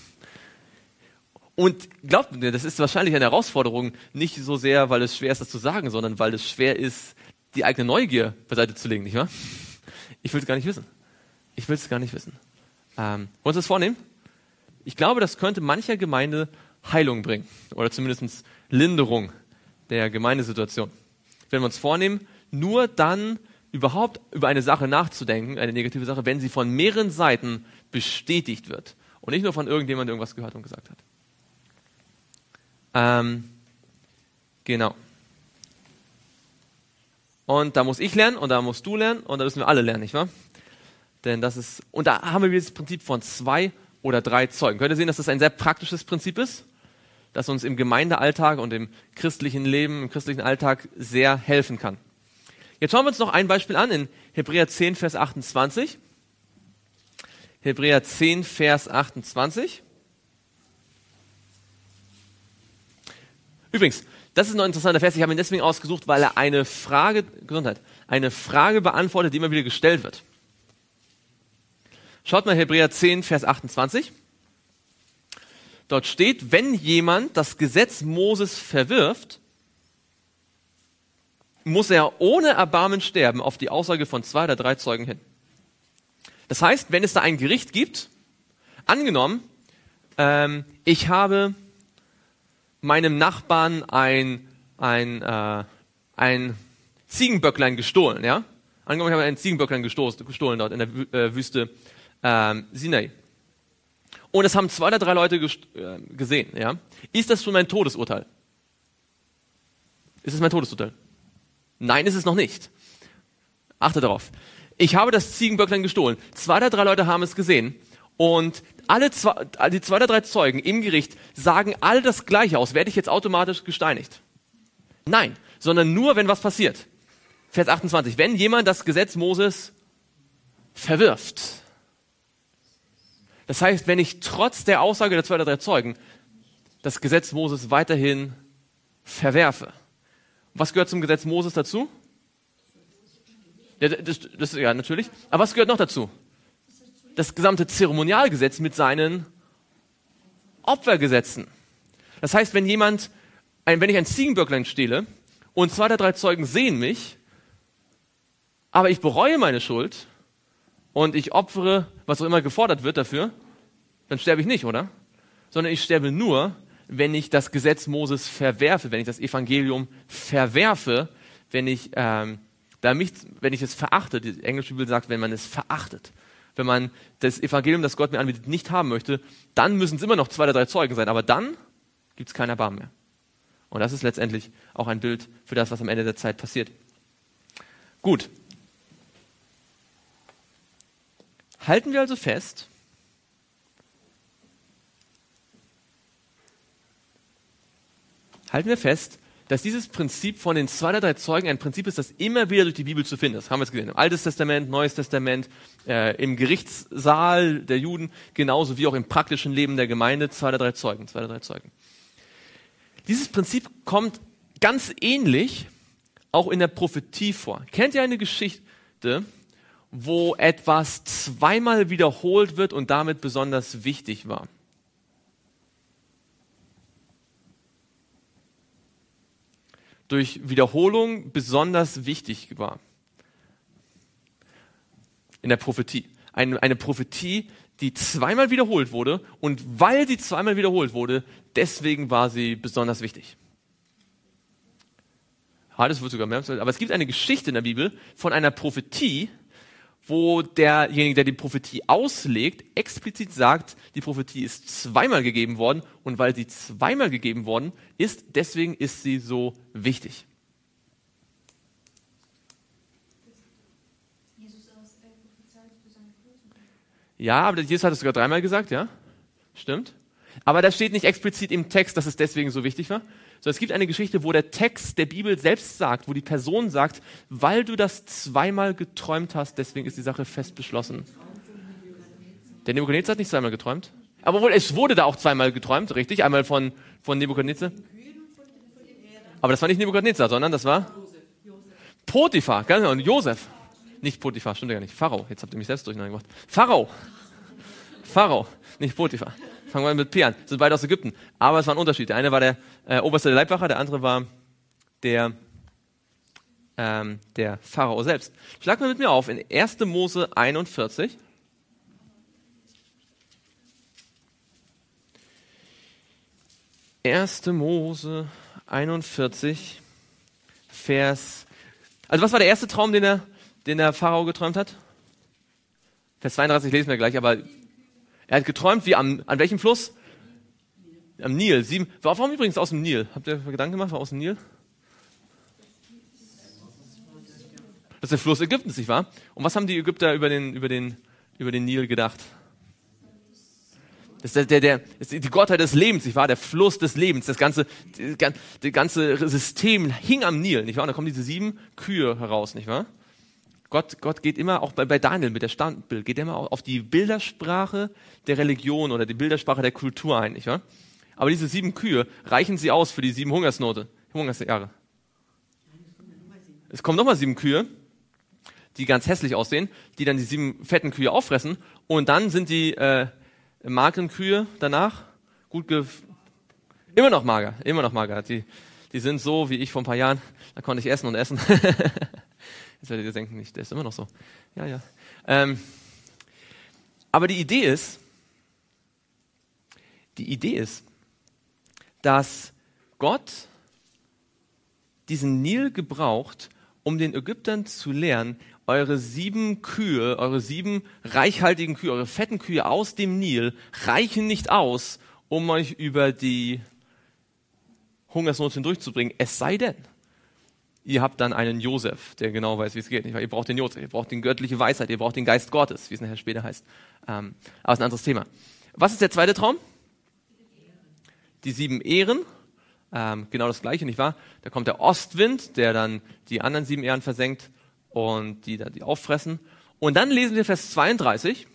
Und glaubt mir, das ist wahrscheinlich eine Herausforderung, nicht so sehr, weil es schwer ist, das zu sagen, sondern weil es schwer ist, die eigene Neugier beiseite zu legen, nicht wahr? Ich will es gar nicht wissen. Wollen wir uns das vornehmen? Ich glaube, das könnte mancher Gemeinde Heilung bringen oder zumindest Linderung der Gemeindesituation. Wenn wir uns vornehmen, nur dann überhaupt über eine Sache nachzudenken, eine negative Sache, wenn sie von mehreren Seiten bestätigt wird und nicht nur von irgendjemandem, der irgendwas gehört und gesagt hat. Genau. Und da muss ich lernen und da musst du lernen und da müssen wir alle lernen, nicht wahr? Denn und da haben wir dieses Prinzip von 2 oder 3 Zeugen. Könnt ihr sehen, dass das ein sehr praktisches Prinzip ist, das uns im Gemeindealltag und im christlichen Leben, im christlichen Alltag sehr helfen kann. Jetzt schauen wir uns noch ein Beispiel an in Hebräer 10, Vers 28. Hebräer 10, Vers 28. Übrigens, Das ist noch ein interessanter Vers. Ich habe ihn deswegen ausgesucht, weil er eine Frage beantwortet, die immer wieder gestellt wird. Schaut mal Hebräer 10, Vers 28. Dort steht, wenn jemand das Gesetz Moses verwirft, muss er ohne Erbarmen sterben auf die Aussage von 2 oder 3 Zeugen hin. Das heißt, wenn es da ein Gericht gibt, angenommen, ich habe meinem Nachbarn ein Ziegenböcklein gestohlen, ja? Angenommen, ich habe ein Ziegenböcklein gestohlen dort in der Wüste Sinai. Und es haben 2 oder 3 Leute gesehen, ja? Ist das schon mein Todesurteil? Ist es mein Todesurteil? Nein, ist es noch nicht. Achte darauf. Ich habe das Ziegenböcklein gestohlen. 2 oder 3 Leute haben es gesehen. Und die 2 oder 3 Zeugen im Gericht sagen alle das Gleiche aus. Werde ich jetzt automatisch gesteinigt? Nein, sondern nur, wenn was passiert. Vers 28. Wenn jemand das Gesetz Moses verwirft. Das heißt, wenn ich trotz der Aussage der 2 oder 3 Zeugen das Gesetz Moses weiterhin verwerfe. Was gehört zum Gesetz Moses dazu? Ja, natürlich. Aber was gehört noch dazu? Das gesamte Zeremonialgesetz mit seinen Opfergesetzen. Das heißt, wenn ich ein Ziegenböcklein stehle und 2 oder 3 Zeugen sehen mich, aber ich bereue meine Schuld und ich opfere, was auch immer gefordert wird dafür, dann sterbe ich nicht, oder? Sondern ich sterbe nur, wenn ich das Gesetz Moses verwerfe, wenn ich das Evangelium verwerfe, wenn ich es verachte. Die englische Bibel sagt, wenn man es verachtet. Wenn man das Evangelium, das Gott mir anbietet, nicht haben möchte, dann müssen es immer noch 2 oder 3 Zeugen sein. Aber dann gibt es kein Erbarmen mehr. Und das ist letztendlich auch ein Bild für das, was am Ende der Zeit passiert. Gut. Halten wir also fest, dass dieses Prinzip von den 2 oder 3 Zeugen ein Prinzip ist, das immer wieder durch die Bibel zu finden ist. Haben wir es gesehen. Im Altes Testament, Neues Testament, im Gerichtssaal der Juden, genauso wie auch im praktischen Leben der Gemeinde, 2 oder 3 Zeugen, 2 oder 3 Zeugen. Dieses Prinzip kommt ganz ähnlich auch in der Prophetie vor. Kennt ihr eine Geschichte, wo etwas zweimal wiederholt wird und damit besonders wichtig war? Durch Wiederholung besonders wichtig war. In der Prophetie. Eine Prophetie, die zweimal wiederholt wurde und weil sie zweimal wiederholt wurde, deswegen war sie besonders wichtig. Das wird sogar mehr, aber es gibt eine Geschichte in der Bibel von einer Prophetie, wo derjenige, der die Prophetie auslegt, explizit sagt, die Prophetie ist zweimal gegeben worden und weil sie zweimal gegeben worden ist, deswegen ist sie so wichtig. Ja, aber Jesus hat es sogar 3-mal gesagt, ja? Stimmt. Aber das steht nicht explizit im Text, dass es deswegen so wichtig war. So, es gibt eine Geschichte, wo der Text der Bibel selbst sagt, wo die Person sagt, weil du das zweimal geträumt hast, deswegen ist die Sache fest beschlossen. Der Nebukadnezar hat nicht zweimal geträumt. Aber wohl, es wurde da auch zweimal geträumt, richtig? Einmal von Nebukadnezar. Aber das war nicht Nebukadnezar, sondern das war Potiphar, genau, und Josef. Nicht Potiphar, stimmt ja gar nicht. Pharao, jetzt habt ihr mich selbst durcheinander gemacht. Pharao, nicht Potiphar. Fangen wir mit P an. Sind beide aus Ägypten. Aber es war ein Unterschied. Der eine war der Oberste der Leibwache, der andere war der Pharao selbst. Schlag mal mit mir auf in 1. Mose 41. Mose 41, Vers... Also was war der erste Traum, den der Pharao geträumt hat? Vers 32 lesen wir gleich, aber er hat geträumt, wie an welchem Fluss? Am Nil. Warum übrigens aus dem Nil? Habt ihr Gedanken gemacht, warum aus dem Nil? Das ist der Fluss Ägyptens, nicht wahr? Und was haben die Ägypter über den Nil gedacht? Das ist die Gottheit des Lebens, nicht wahr? Der Fluss des Lebens, das ganze System hing am Nil, nicht wahr? Und da kommen diese 7 Kühe heraus, nicht wahr? Gott geht immer, auch bei Daniel mit der Standbild, geht immer auf die Bildersprache der Religion oder die Bildersprache der Kultur ein, nicht wahr? Aber diese 7 Kühe reichen sie aus für die 7 Hungersnote. Hungersjahre. Es kommen nochmal 7 Kühe, die ganz hässlich aussehen, die dann die 7 fetten Kühe auffressen und dann sind die mageren Kühe danach immer noch mager. Die sind so wie ich vor ein paar Jahren, da konnte ich essen und essen. Jetzt werdet ihr denken, der ist immer noch so. Ja. Aber die Idee ist, dass Gott diesen Nil gebraucht, um den Ägyptern zu lehren, eure 7 Kühe, eure 7 reichhaltigen Kühe, eure fetten Kühe aus dem Nil reichen nicht aus, um euch über die Hungersnot hindurchzubringen. Es sei denn, ihr habt dann einen Josef, der genau weiß, wie es geht. Ihr braucht den Josef, ihr braucht die göttliche Weisheit, ihr braucht den Geist Gottes, wie es nachher später heißt. Aber es ist ein anderes Thema. Was ist der zweite Traum? Die 7 Ähren. Genau das Gleiche, nicht wahr? Da kommt der Ostwind, der dann die anderen 7 Ähren versenkt und die dann die auffressen. Und dann lesen wir Vers 32.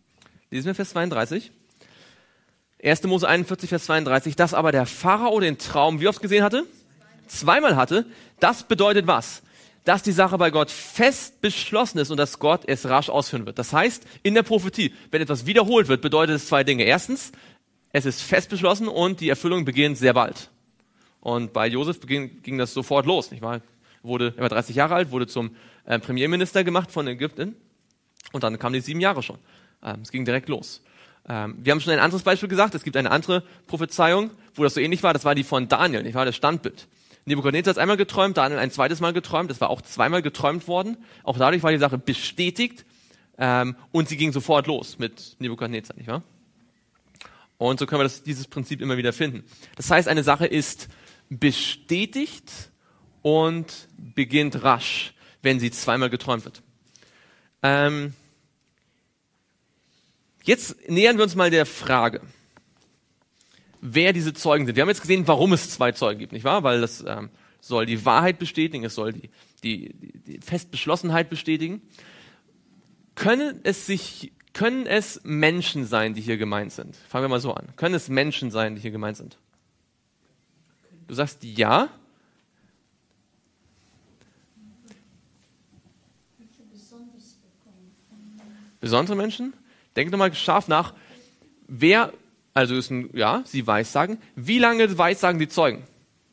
1. Mose 41, Vers 32. Dass aber der Pharao den Traum wie oft gesehen hatte? 2-mal hatte. Das bedeutet was? Dass die Sache bei Gott fest beschlossen ist und dass Gott es rasch ausführen wird. Das heißt, in der Prophetie, wenn etwas wiederholt wird, bedeutet es 2 Dinge. Erstens, es ist fest beschlossen und die Erfüllung beginnt sehr bald. Und bei Josef ging das sofort los, nicht wahr? Er war 30 Jahre alt, wurde zum Premierminister gemacht von Ägypten und dann kamen die 7 Jahre schon. Es ging direkt los. Wir haben schon ein anderes Beispiel gesagt, es gibt eine andere Prophezeiung, wo das so ähnlich war, das war die von Daniel, nicht wahr? Das Standbild. Nebukadnezar hat einmal geträumt, Daniel ein zweites Mal geträumt, das war auch 2-mal geträumt worden. Auch dadurch war die Sache bestätigt und sie ging sofort los mit Nebukadnezar, nicht wahr? Und so können wir dieses Prinzip immer wieder finden. Das heißt, eine Sache ist bestätigt und beginnt rasch, wenn sie 2-mal geträumt wird. Jetzt nähern wir uns mal der Frage, wer diese Zeugen sind. Wir haben jetzt gesehen, warum es 2 Zeugen gibt, nicht wahr? Weil das soll die Wahrheit bestätigen, es soll die Festbeschlossenheit bestätigen. Können es Menschen sein, die hier gemeint sind? Fangen wir mal so an. Können es Menschen sein, die hier gemeint sind? Du sagst ja. Besondere Menschen? Denk nochmal scharf nach. Sie weissagen. Wie lange weissagen die Zeugen?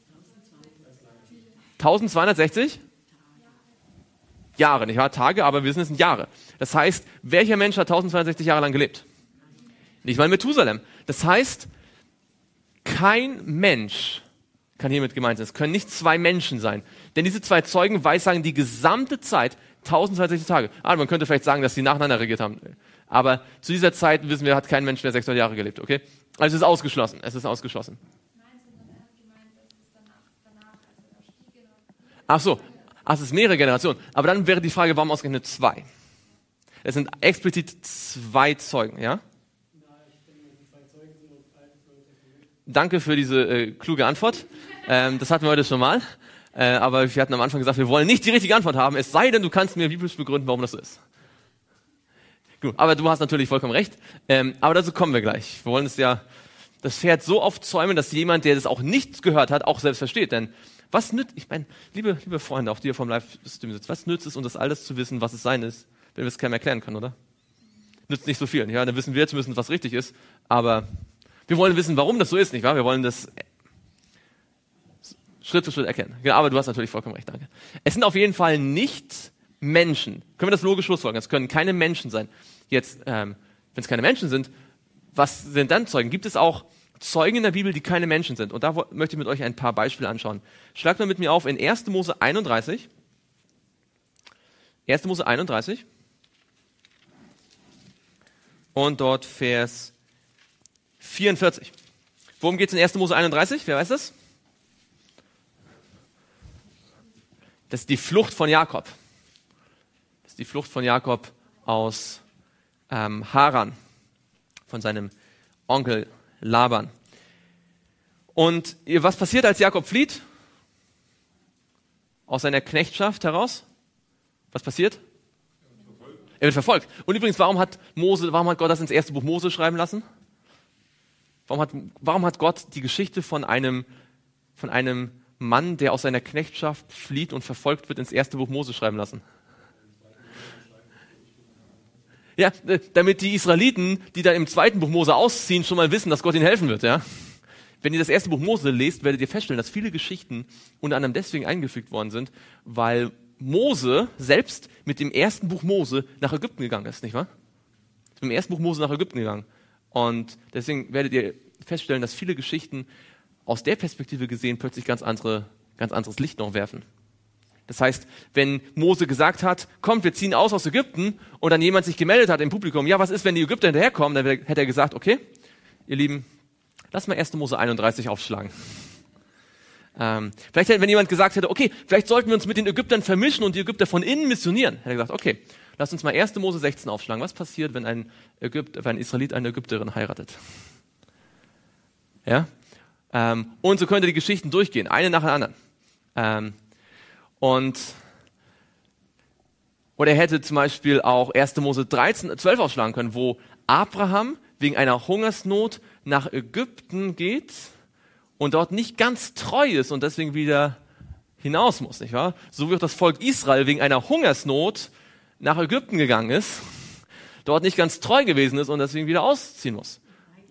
1260? Jahre, nicht wahr? Tage, aber wir wissen, es sind Jahre. Das heißt, welcher Mensch hat 1260 Jahre lang gelebt? Nicht mal Methusalem. Das heißt, kein Mensch kann hiermit gemeint sein. Es können nicht 2 Menschen sein. Denn diese 2 Zeugen weissagen die gesamte Zeit 1260 Tage. Man könnte vielleicht sagen, dass sie nacheinander regiert haben. Aber zu dieser Zeit, wissen wir, hat kein Mensch mehr 600 Jahre gelebt. Okay? Also es ist ausgeschlossen. Es ist ausgeschlossen. Ach so. Es ist mehrere Generationen. Aber dann wäre die Frage, warum ausgerechnet 2? Es sind explizit 2 Zeugen, ja? Danke für diese kluge Antwort. Das hatten wir heute schon mal. Aber wir hatten am Anfang gesagt, wir wollen nicht die richtige Antwort haben, es sei denn, du kannst mir biblisch begründen, warum das so ist. Gut, aber du hast natürlich vollkommen recht. Aber dazu kommen wir gleich. Wir wollen es ja, das Pferd so aufzäumen, dass jemand, der das auch nicht gehört hat, auch selbst versteht. Denn was nützt, ich meine, liebe Freunde, auch die ihr vom Livestream sitzt, was nützt es, uns das alles zu wissen, was es sein ist, wenn wir es keinem erklären können, oder? Nützt nicht so viel. Ja, dann wissen wir zumindest, was richtig ist. Aber wir wollen wissen, warum das so ist, nicht wahr? Wir wollen das Schritt für Schritt erkennen. Ja, aber du hast natürlich vollkommen recht, danke. Es sind auf jeden Fall nicht Menschen. Können wir das logisch schlussfolgern? Es können keine Menschen sein. Jetzt, wenn es keine Menschen sind, was sind dann Zeugen? Gibt es auch Zeugen in der Bibel, die keine Menschen sind? Und da möchte ich mit euch ein paar Beispiele anschauen. Schlagt mal mit mir auf in 1. Mose 31. 1. Mose 31. Und dort Vers 44. Worum geht es in 1. Mose 31? Wer weiß das? Das ist die Flucht von Jakob. Das ist die Flucht von Jakob aus Haran, von seinem Onkel Laban. Und was passiert, als Jakob flieht? Aus seiner Knechtschaft heraus? Was passiert? Er wird verfolgt. Und übrigens, warum hat Gott das ins erste Buch Mose schreiben lassen? Warum hat Gott die Geschichte von einem Mann, der aus seiner Knechtschaft flieht und verfolgt wird, ins erste Buch Mose schreiben lassen? Ja, damit die Israeliten, die dann im zweiten Buch Mose ausziehen, schon mal wissen, dass Gott ihnen helfen wird. Ja? Wenn ihr das erste Buch Mose lest, werdet ihr feststellen, dass viele Geschichten unter anderem deswegen eingefügt worden sind, weil Mose selbst mit dem ersten Buch Mose nach Ägypten gegangen ist, nicht wahr? Ist mit dem ersten Buch Mose nach Ägypten gegangen. Und deswegen werdet ihr feststellen, dass viele Geschichten aus der Perspektive gesehen plötzlich ganz anderes Licht noch werfen. Das heißt, wenn Mose gesagt hat, kommt, wir ziehen aus Ägypten, und dann jemand sich gemeldet hat im Publikum, ja, was ist, wenn die Ägypter hinterherkommen, dann hätte er gesagt, okay, ihr Lieben, lass mal 1. Mose 31 aufschlagen. Vielleicht, wenn jemand gesagt hätte, okay, vielleicht sollten wir uns mit den Ägyptern vermischen und die Ägypter von innen missionieren, hätte er gesagt, okay, lass uns mal 1. Mose 16 aufschlagen. Was passiert, wenn ein Israelit eine Ägypterin heiratet? Ja? Und so könnte die Geschichten durchgehen, eine nach der anderen. Oder er hätte zum Beispiel auch 1. Mose 12 aufschlagen können, wo Abraham wegen einer Hungersnot nach Ägypten geht und dort nicht ganz treu ist und deswegen wieder hinaus muss, nicht wahr? So wie auch das Volk Israel wegen einer Hungersnot nach Ägypten gegangen ist, dort nicht ganz treu gewesen ist und deswegen wieder ausziehen muss.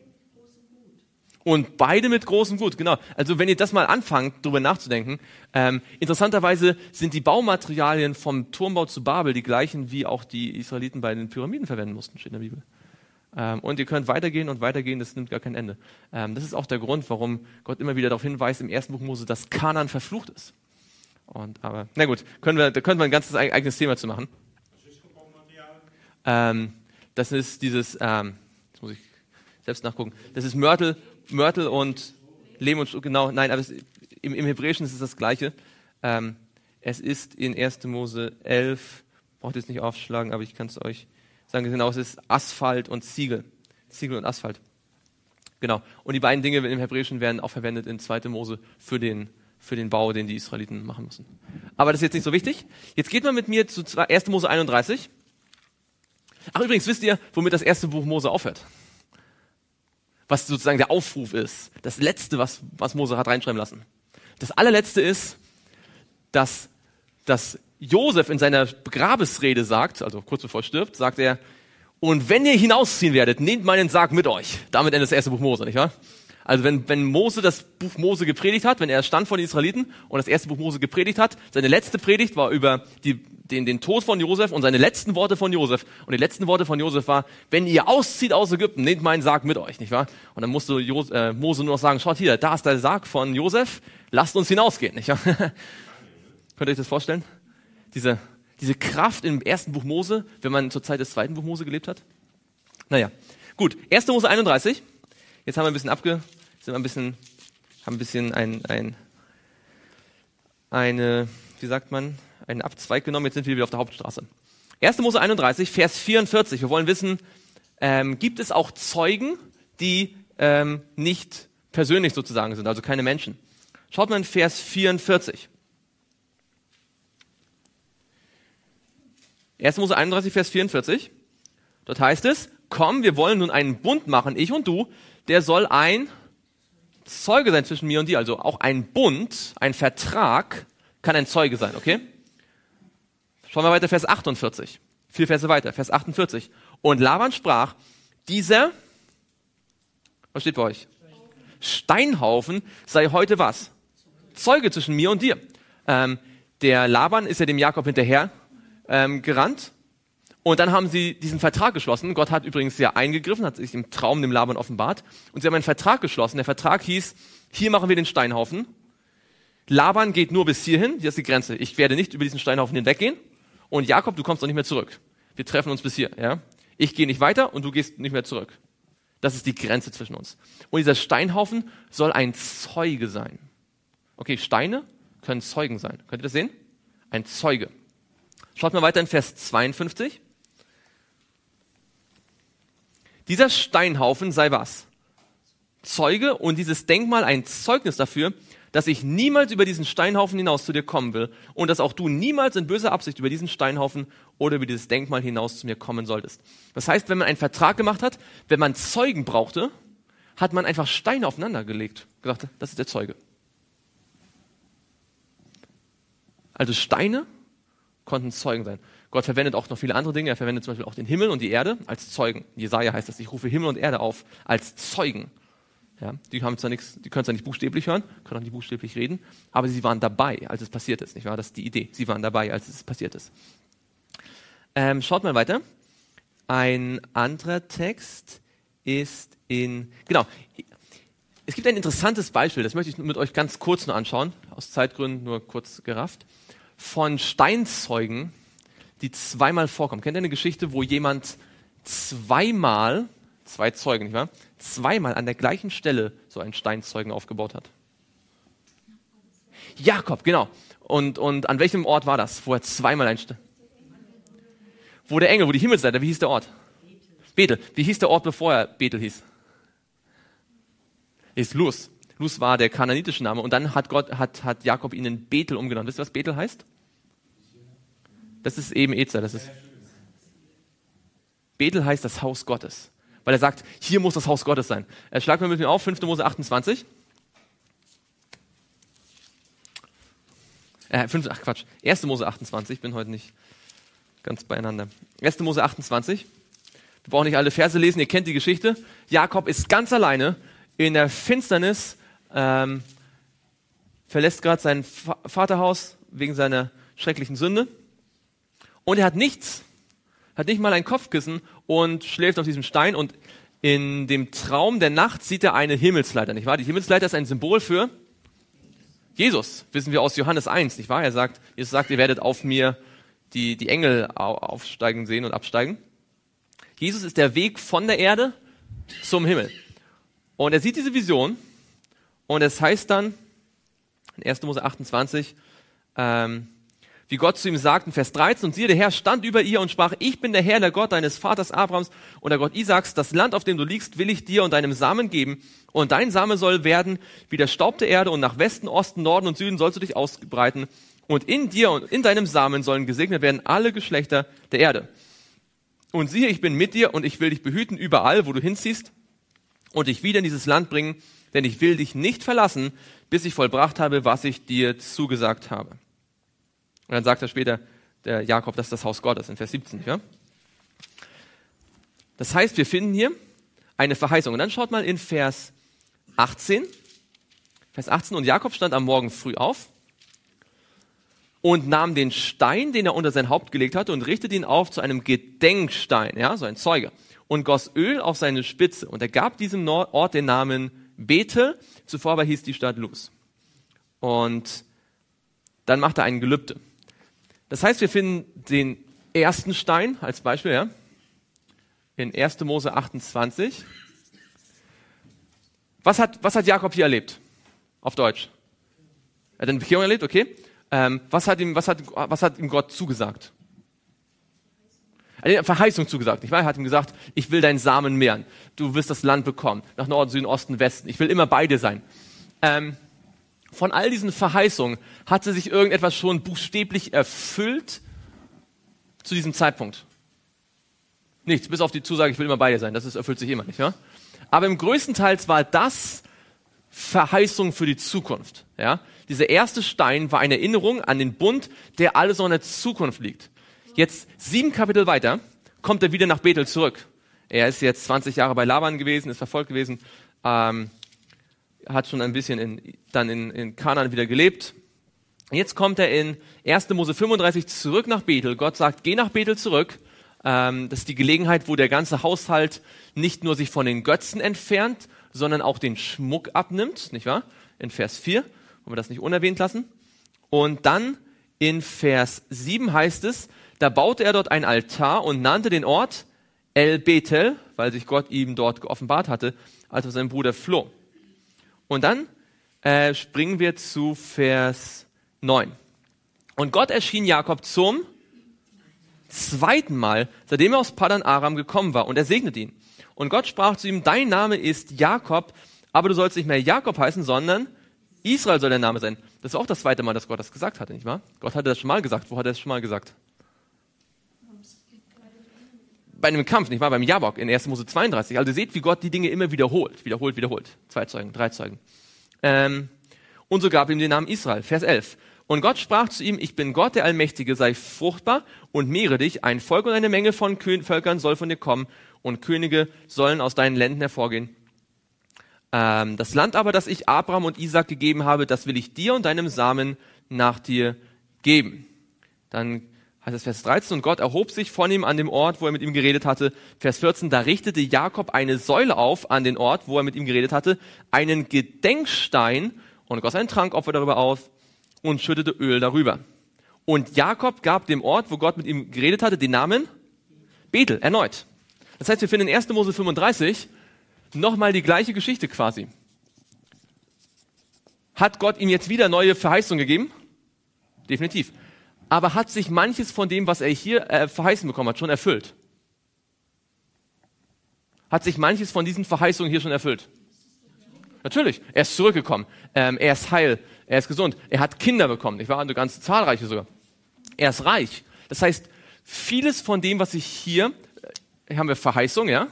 Und beide mit großem Gut, genau. Also wenn ihr das mal anfangt, darüber nachzudenken, interessanterweise sind die Baumaterialien vom Turmbau zu Babel die gleichen, wie auch die Israeliten bei den Pyramiden verwenden mussten, steht in der Bibel. Und ihr könnt weitergehen und weitergehen, das nimmt gar kein Ende. Das ist auch der Grund, warum Gott immer wieder darauf hinweist, im ersten Buch Mose, dass Kanaan verflucht ist. Aber, na gut, da können wir ein ganzes eigenes Thema zu machen. Was ist für Baumaterial? Das ist dieses, jetzt muss ich selbst nachgucken, das ist Mörtel und Lehm und genau, nein, aber im Hebräischen ist es das Gleiche. Es ist in 1. Mose 11, braucht ihr es nicht aufschlagen, aber ich kann es euch sagen, genau, es ist Asphalt und Ziegel und Asphalt. Genau, und die beiden Dinge im Hebräischen werden auch verwendet in 2. Mose für den Bau, den die Israeliten machen müssen. Aber das ist jetzt nicht so wichtig. Jetzt geht mal mit mir zu 1. Mose 31. Ach, übrigens, wisst ihr, womit das erste Buch Mose aufhört? Was sozusagen der Aufruf ist. Das Letzte, was Mose hat reinschreiben lassen. Das allerletzte ist, dass Josef in seiner Grabesrede sagt, also kurz bevor er stirbt, sagt er, und wenn ihr hinausziehen werdet, nehmt meinen Sarg mit euch. Damit endet das erste Buch Mose, nicht wahr? Also wenn Mose das Buch Mose gepredigt hat, wenn er stand vor den Israeliten und das erste Buch Mose gepredigt hat, seine letzte Predigt war über den Tod von Josef und seine letzten Worte von Josef. Und die letzten Worte von Josef war, wenn ihr auszieht aus Ägypten, nehmt meinen Sarg mit euch, nicht wahr? Und dann musste Mose nur noch sagen, schaut hier, da ist der Sarg von Josef, lasst uns hinausgehen, nicht wahr? Könnt ihr euch das vorstellen? Diese Kraft im ersten Buch Mose, wenn man zur Zeit des zweiten Buch Mose gelebt hat? Naja, gut, 1. Mose 31. Jetzt haben wir ein bisschen einen Abzweig genommen. Jetzt sind wir wieder auf der Hauptstraße. 1. Mose 31, Vers 44. Wir wollen wissen, gibt es auch Zeugen, die nicht persönlich sozusagen sind, also keine Menschen? Schaut mal in Vers 44. 1. Mose 31, Vers 44. Dort heißt es, komm, wir wollen nun einen Bund machen, ich und du, der soll ein Zeuge sein zwischen mir und dir. Also auch ein Bund, ein Vertrag kann ein Zeuge sein, okay? Schauen wir weiter, Vers 48. 4 Verse weiter, Vers 48. Und Laban sprach, was steht bei euch? Steinhaufen sei heute was? Zeuge zwischen mir und dir. Der Laban ist ja dem Jakob hinterher gerannt. Und dann haben sie diesen Vertrag geschlossen. Gott hat übrigens ja eingegriffen, hat sich im Traum dem Laban offenbart. Und sie haben einen Vertrag geschlossen. Der Vertrag hieß, hier machen wir den Steinhaufen. Laban geht nur bis hierhin, hier ist die Grenze. Ich werde nicht über diesen Steinhaufen hinweggehen. Und Jakob, du kommst doch nicht mehr zurück. Wir treffen uns bis hier. Ja? Ich gehe nicht weiter und du gehst nicht mehr zurück. Das ist die Grenze zwischen uns. Und dieser Steinhaufen soll ein Zeuge sein. Okay, Steine können Zeugen sein. Könnt ihr das sehen? Ein Zeuge. Schaut mal weiter in Vers 52. Dieser Steinhaufen sei was? Zeuge, und dieses Denkmal ein Zeugnis dafür, dass ich niemals über diesen Steinhaufen hinaus zu dir kommen will und dass auch du niemals in böser Absicht über diesen Steinhaufen oder über dieses Denkmal hinaus zu mir kommen solltest. Das heißt, wenn man einen Vertrag gemacht hat, wenn man Zeugen brauchte, hat man einfach Steine aufeinander gelegt. Gesagt, das ist der Zeuge. Also Steine konnten Zeugen sein. Gott verwendet auch noch viele andere Dinge. Er verwendet zum Beispiel auch den Himmel und die Erde als Zeugen. In Jesaja heißt das, ich rufe Himmel und Erde auf als Zeugen. Ja, die haben zwar nichts, die können zwar nicht buchstäblich hören, können auch nicht buchstäblich reden, aber sie waren dabei, als es passiert ist. Nicht wahr? Das ist die Idee. Sie waren dabei, als es passiert ist. Schaut mal weiter. Ein anderer Text ist genau. Es gibt ein interessantes Beispiel, das möchte ich mit euch ganz kurz nur anschauen, aus Zeitgründen nur kurz gerafft, von Steinzeugen, die zweimal vorkommen. Kennt ihr eine Geschichte, wo jemand zwei Zeugen, nicht wahr? Zweimal an der gleichen Stelle so einen Steinzeugen aufgebaut hat? Jakob, genau. Und an welchem Ort war das, wo er zweimal wo der Engel, wo die Himmelsleiter, wie hieß der Ort? Bethel. Wie hieß der Ort, bevor er Bethel hieß? Ist Luz. Luz war der kananitische Name. Und dann hat Jakob ihn in Bethel umgenannt. Wisst ihr, was Bethel heißt? Das ist eben Ezer. Bethel heißt das Haus Gottes. Weil er sagt, hier muss das Haus Gottes sein. Schlag mal mit mir auf, 5. Mose 28. 1. Mose 28. Ich bin heute nicht ganz beieinander. 1. Mose 28. Wir brauchen nicht alle Verse lesen, ihr kennt die Geschichte. Jakob ist ganz alleine in der Finsternis, verlässt gerade sein Vaterhaus wegen seiner schrecklichen Sünde. Und er hat nichts, hat nicht mal ein Kopfkissen und schläft auf diesem Stein. Und in dem Traum der Nacht sieht er eine Himmelsleiter, nicht wahr? Die Himmelsleiter ist ein Symbol für Jesus, wissen wir aus Johannes 1, nicht wahr? Jesus sagt, ihr werdet auf mir die Engel aufsteigen sehen und absteigen. Jesus ist der Weg von der Erde zum Himmel. Und er sieht diese Vision und es heißt dann in 1. Mose 28, wie Gott zu ihm sagt in Vers 13, und siehe, der Herr stand über ihr und sprach, ich bin der Herr, der Gott deines Vaters Abrahams und der Gott Isaaks, das Land, auf dem du liegst, will ich dir und deinem Samen geben und dein Same soll werden wie der Staub der Erde und nach Westen, Osten, Norden und Süden sollst du dich ausbreiten und in dir und in deinem Samen sollen gesegnet werden alle Geschlechter der Erde. Und siehe, ich bin mit dir und ich will dich behüten überall, wo du hinziehst und dich wieder in dieses Land bringen, denn ich will dich nicht verlassen, bis ich vollbracht habe, was ich dir zugesagt habe. Und dann sagt er später, der Jakob, das ist das Haus Gottes, in Vers 17. Ja? Das heißt, wir finden hier eine Verheißung. Und dann schaut mal in Vers 18. Vers 18, und Jakob stand am Morgen früh auf und nahm den Stein, den er unter sein Haupt gelegt hatte, und richtete ihn auf zu einem Gedenkstein, ja, so ein Zeuge, und goss Öl auf seine Spitze. Und er gab diesem Ort den Namen Bethel, zuvor aber hieß die Stadt Luz. Und dann macht er ein Gelübde. Das heißt, wir finden den ersten Stein als Beispiel, ja, in 1. Mose 28. Was hat Jakob hier erlebt? Auf Deutsch. Er hat eine Bekehrung erlebt, okay. Was hat ihm Gott zugesagt? Er hat eine Verheißung zugesagt, nicht wahr? Er hat ihm gesagt, ich will deinen Samen mehren. Du wirst das Land bekommen. Nach Norden, Süden, Osten, Westen. Ich will immer bei dir sein. Von all diesen Verheißungen hatte sich irgendetwas schon buchstäblich erfüllt zu diesem Zeitpunkt? Nichts, bis auf die Zusage, ich will immer bei dir sein. Das erfüllt sich immer nicht, ja? Aber im größten Teil war das Verheißung für die Zukunft, ja? Dieser erste Stein war eine Erinnerung an den Bund, der alles noch in der Zukunft liegt. Jetzt 7 Kapitel weiter kommt er wieder nach Bethel zurück. Er ist jetzt 20 Jahre bei Laban gewesen, ist verfolgt gewesen, hat schon ein bisschen in Kanaan wieder gelebt. Jetzt kommt er in 1. Mose 35 zurück nach Bethel. Gott sagt, geh nach Bethel zurück. Das ist die Gelegenheit, wo der ganze Haushalt nicht nur sich von den Götzen entfernt, sondern auch den Schmuck abnimmt, nicht wahr? In Vers 4, wollen wir das nicht unerwähnt lassen. Und dann in Vers 7 heißt es, da baute er dort einen Altar und nannte den Ort El Bethel, weil sich Gott ihm dort geoffenbart hatte, als er sein Bruder floh. Und dann springen wir zu Vers 9. Und Gott erschien Jakob zum zweiten Mal, seitdem er aus Paddan Aram gekommen war, und er segnet ihn. Und Gott sprach zu ihm, dein Name ist Jakob, aber du sollst nicht mehr Jakob heißen, sondern Israel soll dein Name sein. Das war auch das zweite Mal, dass Gott das gesagt hatte, nicht wahr? Gott hatte das schon mal gesagt. Wo hat er das schon mal gesagt? Bei einem Kampf, nicht wahr? Beim Jabok in 1. Mose 32. Also ihr seht, wie Gott die Dinge immer wiederholt. 2 Zeugen, 3 Zeugen. Und so gab ihm den Namen Israel. Vers 11. Und Gott sprach zu ihm, ich bin Gott, der Allmächtige, sei fruchtbar und mehre dich. Ein Volk und eine Menge von Völkern soll von dir kommen und Könige sollen aus deinen Ländern hervorgehen. Das Land aber, das ich Abraham und Isaak gegeben habe, das will ich dir und deinem Samen nach dir geben. Dann heißt es Vers 13, und Gott erhob sich von ihm an dem Ort, wo er mit ihm geredet hatte. Vers 14, da richtete Jakob eine Säule auf an den Ort, wo er mit ihm geredet hatte, einen Gedenkstein und goss ein Trankopfer darüber aus und schüttete Öl darüber. Und Jakob gab dem Ort, wo Gott mit ihm geredet hatte, den Namen Bethel, erneut. Das heißt, wir finden in 1. Mose 35 nochmal die gleiche Geschichte quasi. Hat Gott ihm jetzt wieder neue Verheißungen gegeben? Definitiv. Aber hat sich manches von dem, was er hier verheißen bekommen hat, schon erfüllt? Hat sich manches von diesen Verheißungen hier schon erfüllt? Natürlich. Er ist zurückgekommen. Er ist heil. Er ist gesund. Er hat Kinder bekommen. Ich war eine ganz zahlreiche sogar. Er ist reich. Das heißt, vieles von dem, was ich hier haben wir Verheißung, ja?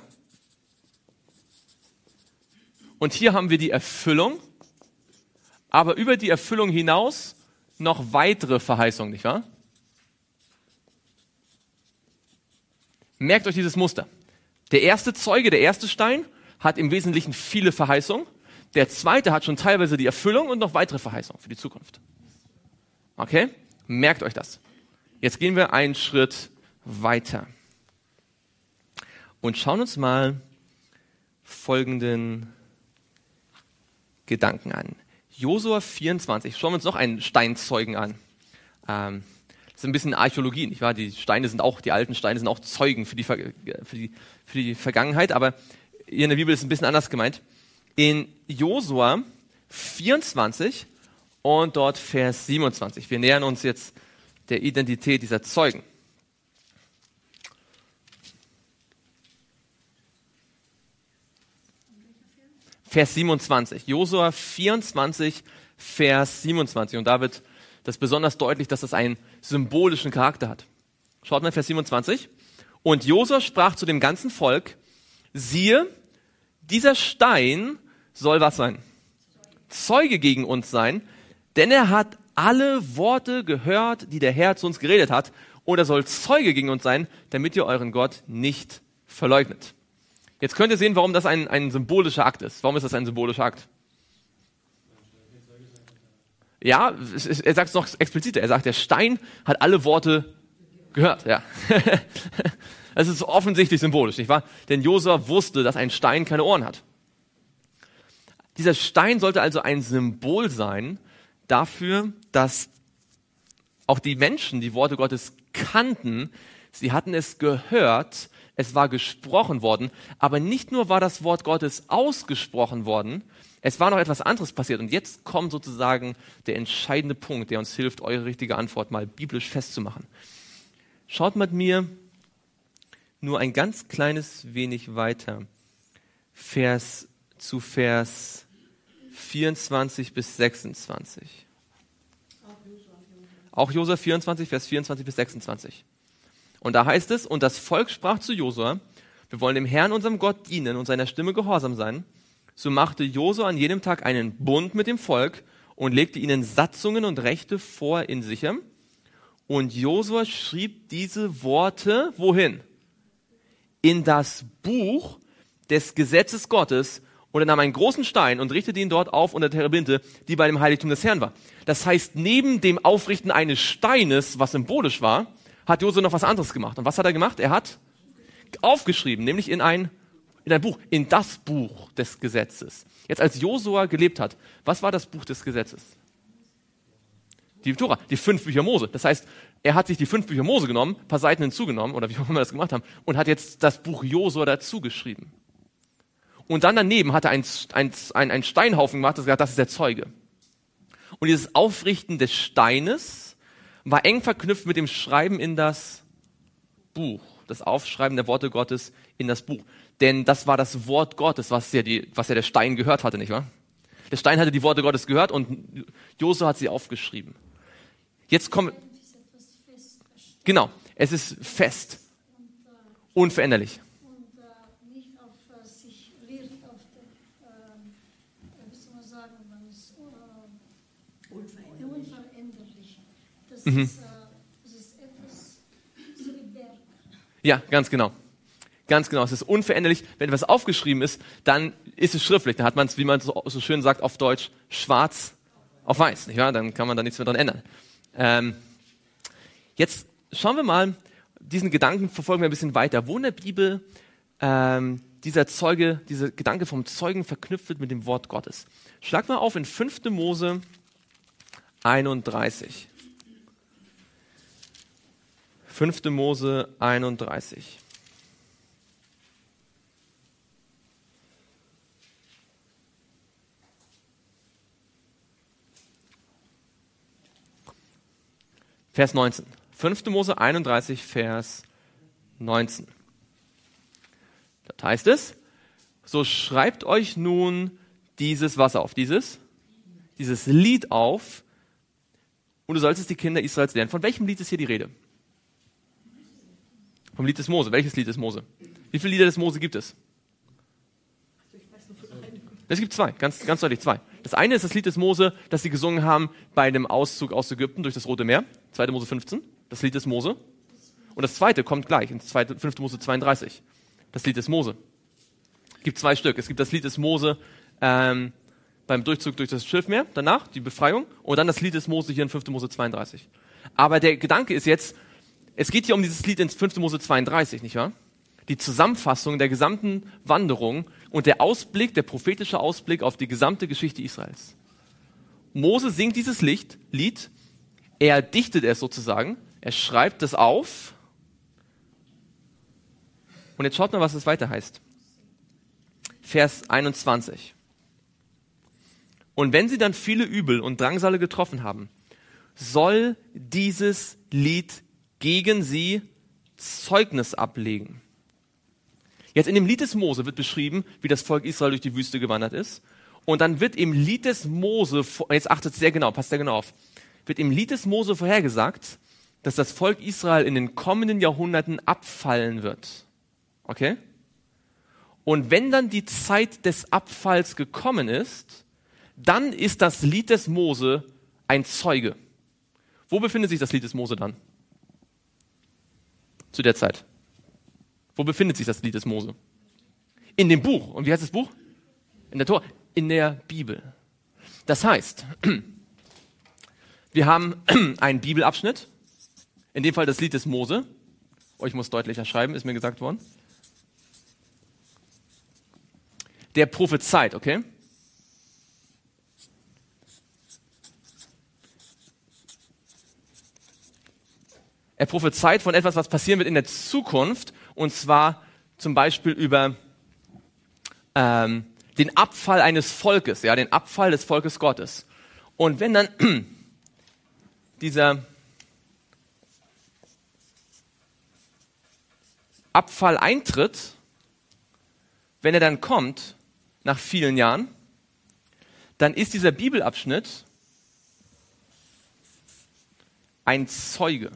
Und hier haben wir die Erfüllung, aber über die Erfüllung hinaus noch weitere Verheißungen, nicht wahr? Merkt euch dieses Muster. Der erste Zeuge, der erste Stein, hat im Wesentlichen viele Verheißungen. Der zweite hat schon teilweise die Erfüllung und noch weitere Verheißungen für die Zukunft. Okay? Merkt euch das. Jetzt gehen wir einen Schritt weiter und schauen uns mal folgenden Gedanken an. Josua 24. Schauen wir uns noch einen Steinzeugen an. Das ist ein bisschen Archäologie, nicht wahr? Die alten Steine sind auch Zeugen für die Vergangenheit, aber hier in der Bibel ist es ein bisschen anders gemeint. In Josua 24 und dort Vers 27. Wir nähern uns jetzt der Identität dieser Zeugen. Vers 27. Josua 24, Vers 27. Und da wird das besonders deutlich, dass das einen symbolischen Charakter hat. Schaut mal Vers 27. Und Josua sprach zu dem ganzen Volk, siehe, dieser Stein soll was sein? Zeuge gegen uns sein, denn er hat alle Worte gehört, die der Herr zu uns geredet hat, und er soll Zeuge gegen uns sein, damit ihr euren Gott nicht verleugnet. Jetzt könnt ihr sehen, warum das ein symbolischer Akt ist. Warum ist das ein symbolischer Akt? Ja, er sagt es noch expliziter. Er sagt, der Stein hat alle Worte gehört. Ja. Das ist offensichtlich symbolisch, nicht wahr? Denn Josua wusste, dass ein Stein keine Ohren hat. Dieser Stein sollte also ein Symbol sein dafür, dass auch die Menschen die Worte Gottes kannten. Sie hatten es gehört, es war gesprochen worden, aber nicht nur war das Wort Gottes ausgesprochen worden, es war noch etwas anderes passiert. Und jetzt kommt sozusagen der entscheidende Punkt, der uns hilft, eure richtige Antwort mal biblisch festzumachen. Schaut mit mir nur ein ganz kleines wenig weiter. Vers 24 bis 26. Auch Josua 24, Vers 24 bis 26. Und da heißt es, und das Volk sprach zu Josua, wir wollen dem Herrn, unserem Gott, dienen und seiner Stimme gehorsam sein. So machte Josua an jedem Tag einen Bund mit dem Volk und legte ihnen Satzungen und Rechte vor in sicher. Und Josua schrieb diese Worte, wohin? In das Buch des Gesetzes Gottes, und er nahm einen großen Stein und richtete ihn dort auf unter der Terebinte, die bei dem Heiligtum des Herrn war. Das heißt, neben dem Aufrichten eines Steines, was symbolisch war, hat Josua noch was anderes gemacht. Und was hat er gemacht? Er hat aufgeschrieben, nämlich in ein Buch, in das Buch des Gesetzes. Jetzt als Josua gelebt hat, was war das Buch des Gesetzes? Die Tora, die 5 Bücher Mose. Das heißt, er hat sich die 5 Bücher Mose genommen, ein paar Seiten hinzugenommen, oder wie auch immer wir das gemacht haben, und hat jetzt das Buch Josua dazu geschrieben. Und dann daneben hat er einen Steinhaufen gemacht, das gesagt, das ist der Zeuge. Und dieses Aufrichten des Steines war eng verknüpft mit dem Schreiben in das Buch, das Aufschreiben der Worte Gottes in das Buch. Denn das war das Wort Gottes, was ja der Stein gehört hatte, nicht wahr? Der Stein hatte die Worte Gottes gehört und Josua hat sie aufgeschrieben. Jetzt kommt, genau, es ist fest, unveränderlich. Es ist etwas so wie Berg. Ja, ganz genau. Ganz genau. Es ist unveränderlich. Wenn etwas aufgeschrieben ist, dann ist es schriftlich. Dann hat man es, wie man so schön sagt auf Deutsch, schwarz auf weiß. Nicht wahr? Dann kann man da nichts mehr dran ändern. Jetzt schauen wir mal, diesen Gedanken verfolgen wir ein bisschen weiter. Wo in der Bibel dieser Gedanke vom Zeugen verknüpft wird mit dem Wort Gottes. Schlag mal auf in 5. Mose 31. 5. Mose 31. Vers 19. 5. Mose 31, Vers 19. Dort heißt es, so schreibt euch nun dieses was auf, dieses Lied auf, und du sollst es die Kinder Israels lernen. Von welchem Lied ist hier die Rede? Vom Lied des Mose. Welches Lied des Mose? Wie viele Lieder des Mose gibt es? Es gibt zwei, ganz deutlich zwei. Das eine ist das Lied des Mose, das sie gesungen haben bei dem Auszug aus Ägypten durch das Rote Meer. 2. Mose 15, das Lied des Mose. Und das zweite kommt gleich, in 5. Mose 32, das Lied des Mose. Es gibt zwei Stück. Es gibt das Lied des Mose beim Durchzug durch das Schilfmeer, danach die Befreiung, und dann das Lied des Mose hier in 5. Mose 32. Aber der Gedanke ist jetzt, es geht hier um dieses Lied in 5. Mose 32, nicht wahr? Die Zusammenfassung der gesamten Wanderung und der Ausblick, der prophetische Ausblick auf die gesamte Geschichte Israels. Mose singt dieses Lied, er dichtet es sozusagen, er schreibt es auf. Und jetzt schaut mal, was es weiter heißt. Vers 21. Und wenn sie dann viele Übel und Drangsale getroffen haben, soll dieses Lied gegen sie Zeugnis ablegen. Jetzt in dem Lied des Mose wird beschrieben, wie das Volk Israel durch die Wüste gewandert ist. Und dann wird im Lied des Mose, jetzt achtet sehr genau, passt sehr genau auf, wird im Lied des Mose vorhergesagt, dass das Volk Israel in den kommenden Jahrhunderten abfallen wird. Okay? Und wenn dann die Zeit des Abfalls gekommen ist, dann ist das Lied des Mose ein Zeuge. Wo befindet sich das Lied des Mose dann? Zu der Zeit. Wo befindet sich das Lied des Mose? In dem Buch. Und wie heißt das Buch? In der Tora. In der Bibel. Das heißt, wir haben einen Bibelabschnitt, in dem Fall das Lied des Mose. Oh, ich muss deutlicher schreiben, ist mir gesagt worden. Der prophezeit, okay? Er prophezeit von etwas, was passieren wird in der Zukunft, und zwar zum Beispiel über den Abfall eines Volkes, ja, den Abfall des Volkes Gottes. Und wenn dann dieser Abfall eintritt, wenn er dann kommt, nach vielen Jahren, dann ist dieser Bibelabschnitt ein Zeuge.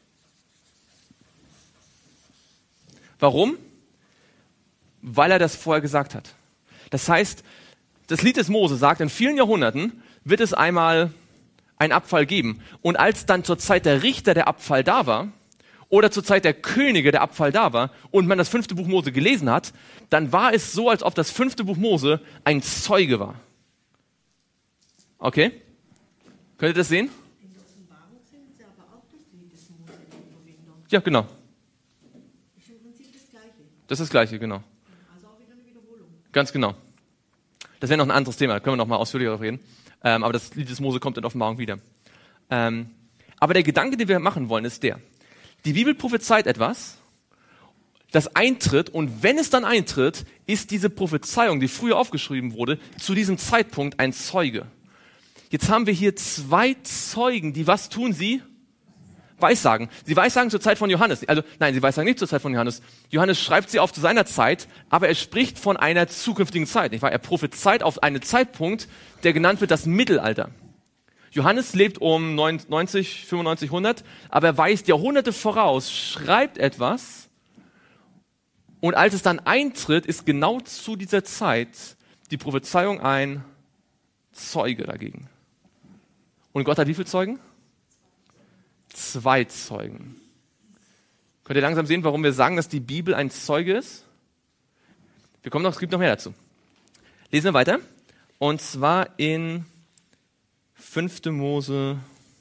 Warum? Weil er das vorher gesagt hat. Das heißt, das Lied des Mose sagt, in vielen Jahrhunderten wird es einmal einen Abfall geben. Und als dann zur Zeit der Richter der Abfall da war, oder zur Zeit der Könige der Abfall da war, und man das 5. Buch Mose gelesen hat, dann war es so, als ob das 5. Buch Mose ein Zeuge war. Okay? Könnt ihr das sehen? In der Offenbarung sind sie aber auch das Lied des Mose in Verbindung. Ja, genau. Ist im Prinzip das Gleiche. Das ist das Gleiche, genau. Also auch wieder eine Wiederholung. Ganz genau. Das wäre noch ein anderes Thema, da können wir noch mal ausführlicher darüber reden. Aber das Lied des Mose kommt in der Offenbarung wieder. Aber der Gedanke, den wir machen wollen, ist der: Die Bibel prophezeit etwas, das eintritt, und wenn es dann eintritt, ist diese Prophezeiung, die früher aufgeschrieben wurde, zu diesem Zeitpunkt ein Zeuge. Jetzt haben wir hier zwei Zeugen, die was tun sie? Weissagen. Sie weissagen zur Zeit von Johannes. Also nein, sie weissagen nicht zur Zeit von Johannes. Johannes schreibt sie auf zu seiner Zeit, aber er spricht von einer zukünftigen Zeit. Nicht wahr? Er prophezeit auf einen Zeitpunkt, der genannt wird das Mittelalter. Johannes lebt um 90, 95, 100, aber er weist Jahrhunderte voraus, schreibt etwas, und als es dann eintritt, ist genau zu dieser Zeit die Prophezeiung ein Zeuge dagegen. Und Gott hat wie viele Zeugen? 2 Zeugen. Könnt ihr langsam sehen, warum wir sagen, dass die Bibel ein Zeuge ist? Es gibt noch mehr dazu. Lesen wir weiter. Und zwar in 5. Mose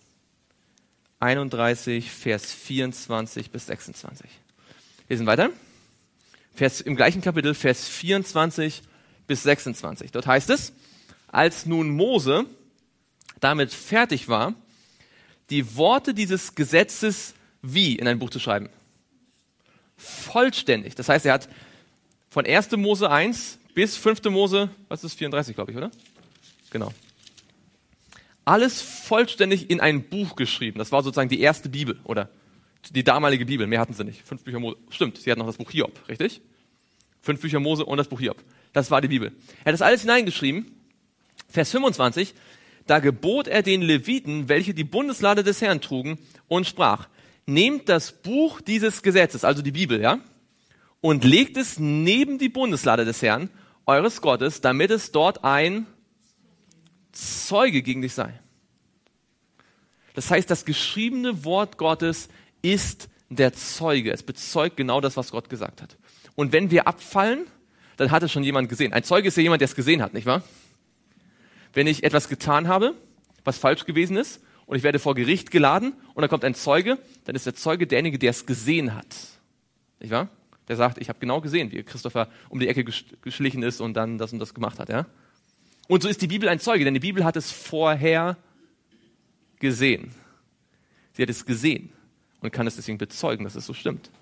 31, Vers 24 bis 26. Lesen weiter. Im gleichen Kapitel, Vers 24 bis 26. Dort heißt es, als nun Mose damit fertig war, die Worte dieses Gesetzes wie in ein Buch zu schreiben? Vollständig. Das heißt, er hat von 1. Mose 1 bis 5. Mose, 34, glaube ich, oder? Genau. Alles vollständig in ein Buch geschrieben. Das war sozusagen die erste Bibel oder die damalige Bibel. Mehr hatten sie nicht. 5 Bücher Mose. Stimmt, sie hatten noch das Buch Hiob, richtig? 5 Bücher Mose und das Buch Hiob. Das war die Bibel. Er hat das alles hineingeschrieben. Vers 25. Da gebot er den Leviten, welche die Bundeslade des Herrn trugen, und sprach, nehmt das Buch dieses Gesetzes, also die Bibel, ja, und legt es neben die Bundeslade des Herrn, eures Gottes, damit es dort ein Zeuge gegen dich sei. Das heißt, das geschriebene Wort Gottes ist der Zeuge. Es bezeugt genau das, was Gott gesagt hat. Und wenn wir abfallen, dann hat es schon jemand gesehen. Ein Zeuge ist ja jemand, der es gesehen hat, nicht wahr? Wenn ich etwas getan habe, was falsch gewesen ist, und ich werde vor Gericht geladen, und da kommt ein Zeuge, dann ist der Zeuge derjenige, der es gesehen hat. Nicht wahr? Der sagt, ich habe genau gesehen, wie Christopher um die Ecke geschlichen ist und dann das und das gemacht hat. Ja? Und so ist die Bibel ein Zeuge, denn die Bibel hat es vorher gesehen. Sie hat es gesehen und kann es deswegen bezeugen, dass es so stimmt.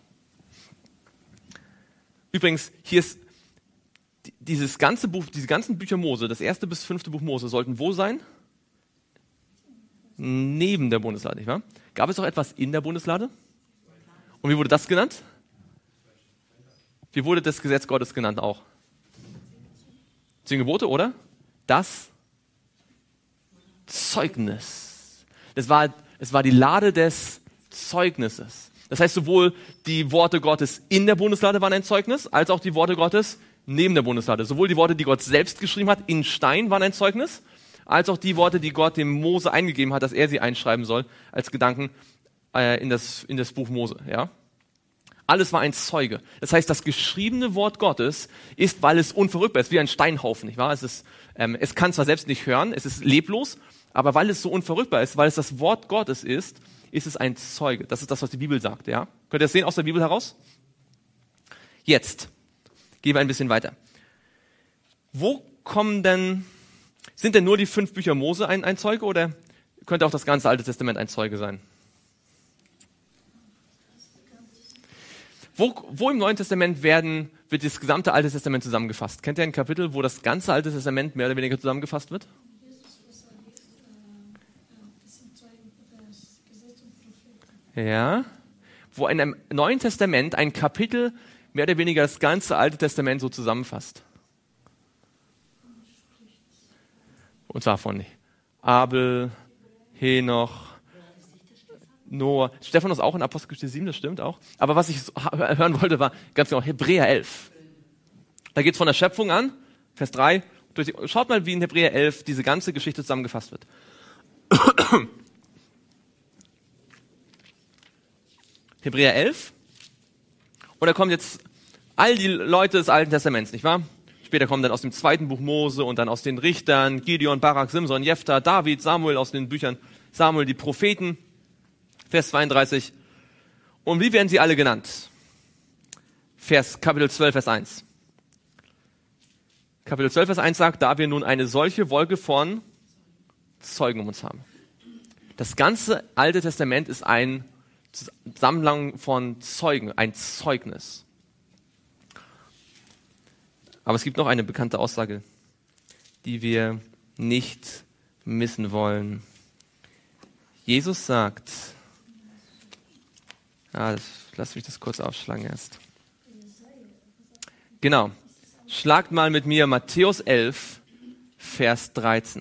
Übrigens, hier ist dieses ganze Buch, diese ganzen Bücher Mose, das 1. bis 5. Buch Mose, sollten wo sein? Neben der Bundeslade, nicht wahr? Gab es auch etwas in der Bundeslade? Und wie wurde das genannt? Wie wurde das Gesetz Gottes genannt auch? 10 Gebote, oder? Das Zeugnis. Es war die Lade des Zeugnisses. Das heißt, sowohl die Worte Gottes in der Bundeslade waren ein Zeugnis, als auch die Worte Gottes neben der Bundeslade. Sowohl die Worte, die Gott selbst geschrieben hat, in Stein waren ein Zeugnis, als auch die Worte, die Gott dem Mose eingegeben hat, dass er sie einschreiben soll, als Gedanken in das Buch Mose. Ja? Alles war ein Zeuge. Das heißt, das geschriebene Wort Gottes ist, weil es unverrückbar ist, wie ein Steinhaufen, nicht wahr? Es kann zwar selbst nicht hören, es ist leblos, aber weil es so unverrückbar ist, weil es das Wort Gottes ist es ein Zeuge. Das ist das, was die Bibel sagt. Ja? Könnt ihr das sehen aus der Bibel heraus? Jetzt gehen wir ein bisschen weiter. Sind denn nur die 5 Bücher Mose ein Zeuge oder könnte auch das ganze Alte Testament ein Zeuge sein? Wo im Neuen Testament wird das gesamte Alte Testament zusammengefasst? Kennt ihr ein Kapitel, wo das ganze Alte Testament mehr oder weniger zusammengefasst wird? Ja. Wo in einem Neuen Testament ein Kapitel mehr oder weniger das ganze Alte Testament so zusammenfasst. Und zwar von Abel, Henoch, Noah. Stephanus auch in Apostelgeschichte 7, das stimmt auch. Aber was ich hören wollte, war ganz genau Hebräer 11. Da geht es von der Schöpfung an, Vers 3. Schaut mal, wie in Hebräer 11 diese ganze Geschichte zusammengefasst wird. Hebräer 11. Und da kommen jetzt all die Leute des Alten Testaments, nicht wahr? Später kommen dann aus dem 2. Buch Mose und dann aus den Richtern Gideon, Barak, Simson, Jephthah, David, Samuel aus den Büchern Samuel, die Propheten. Vers 32. Und wie werden sie alle genannt? Kapitel 12, Vers 1. Kapitel 12, Vers 1 sagt, da wir nun eine solche Wolke von Zeugen um uns haben. Das ganze Alte Testament ist eine Sammlung von Zeugen, ein Zeugnis. Aber es gibt noch eine bekannte Aussage, die wir nicht missen wollen. Jesus sagt, lass mich das kurz aufschlagen erst. Genau. Schlagt mal mit mir Matthäus 11, Vers 13.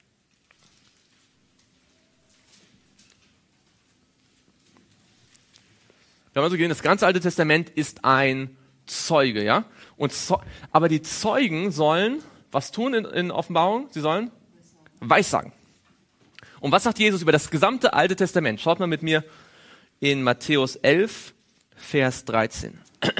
Wir haben also gesehen, das ganze Alte Testament ist ein Zeuge, ja? Aber die Zeugen sollen was tun in Offenbarung? Sie sollen Weissagen. Und was sagt Jesus über das gesamte Alte Testament? Schaut mal mit mir in Matthäus 11, Vers 13.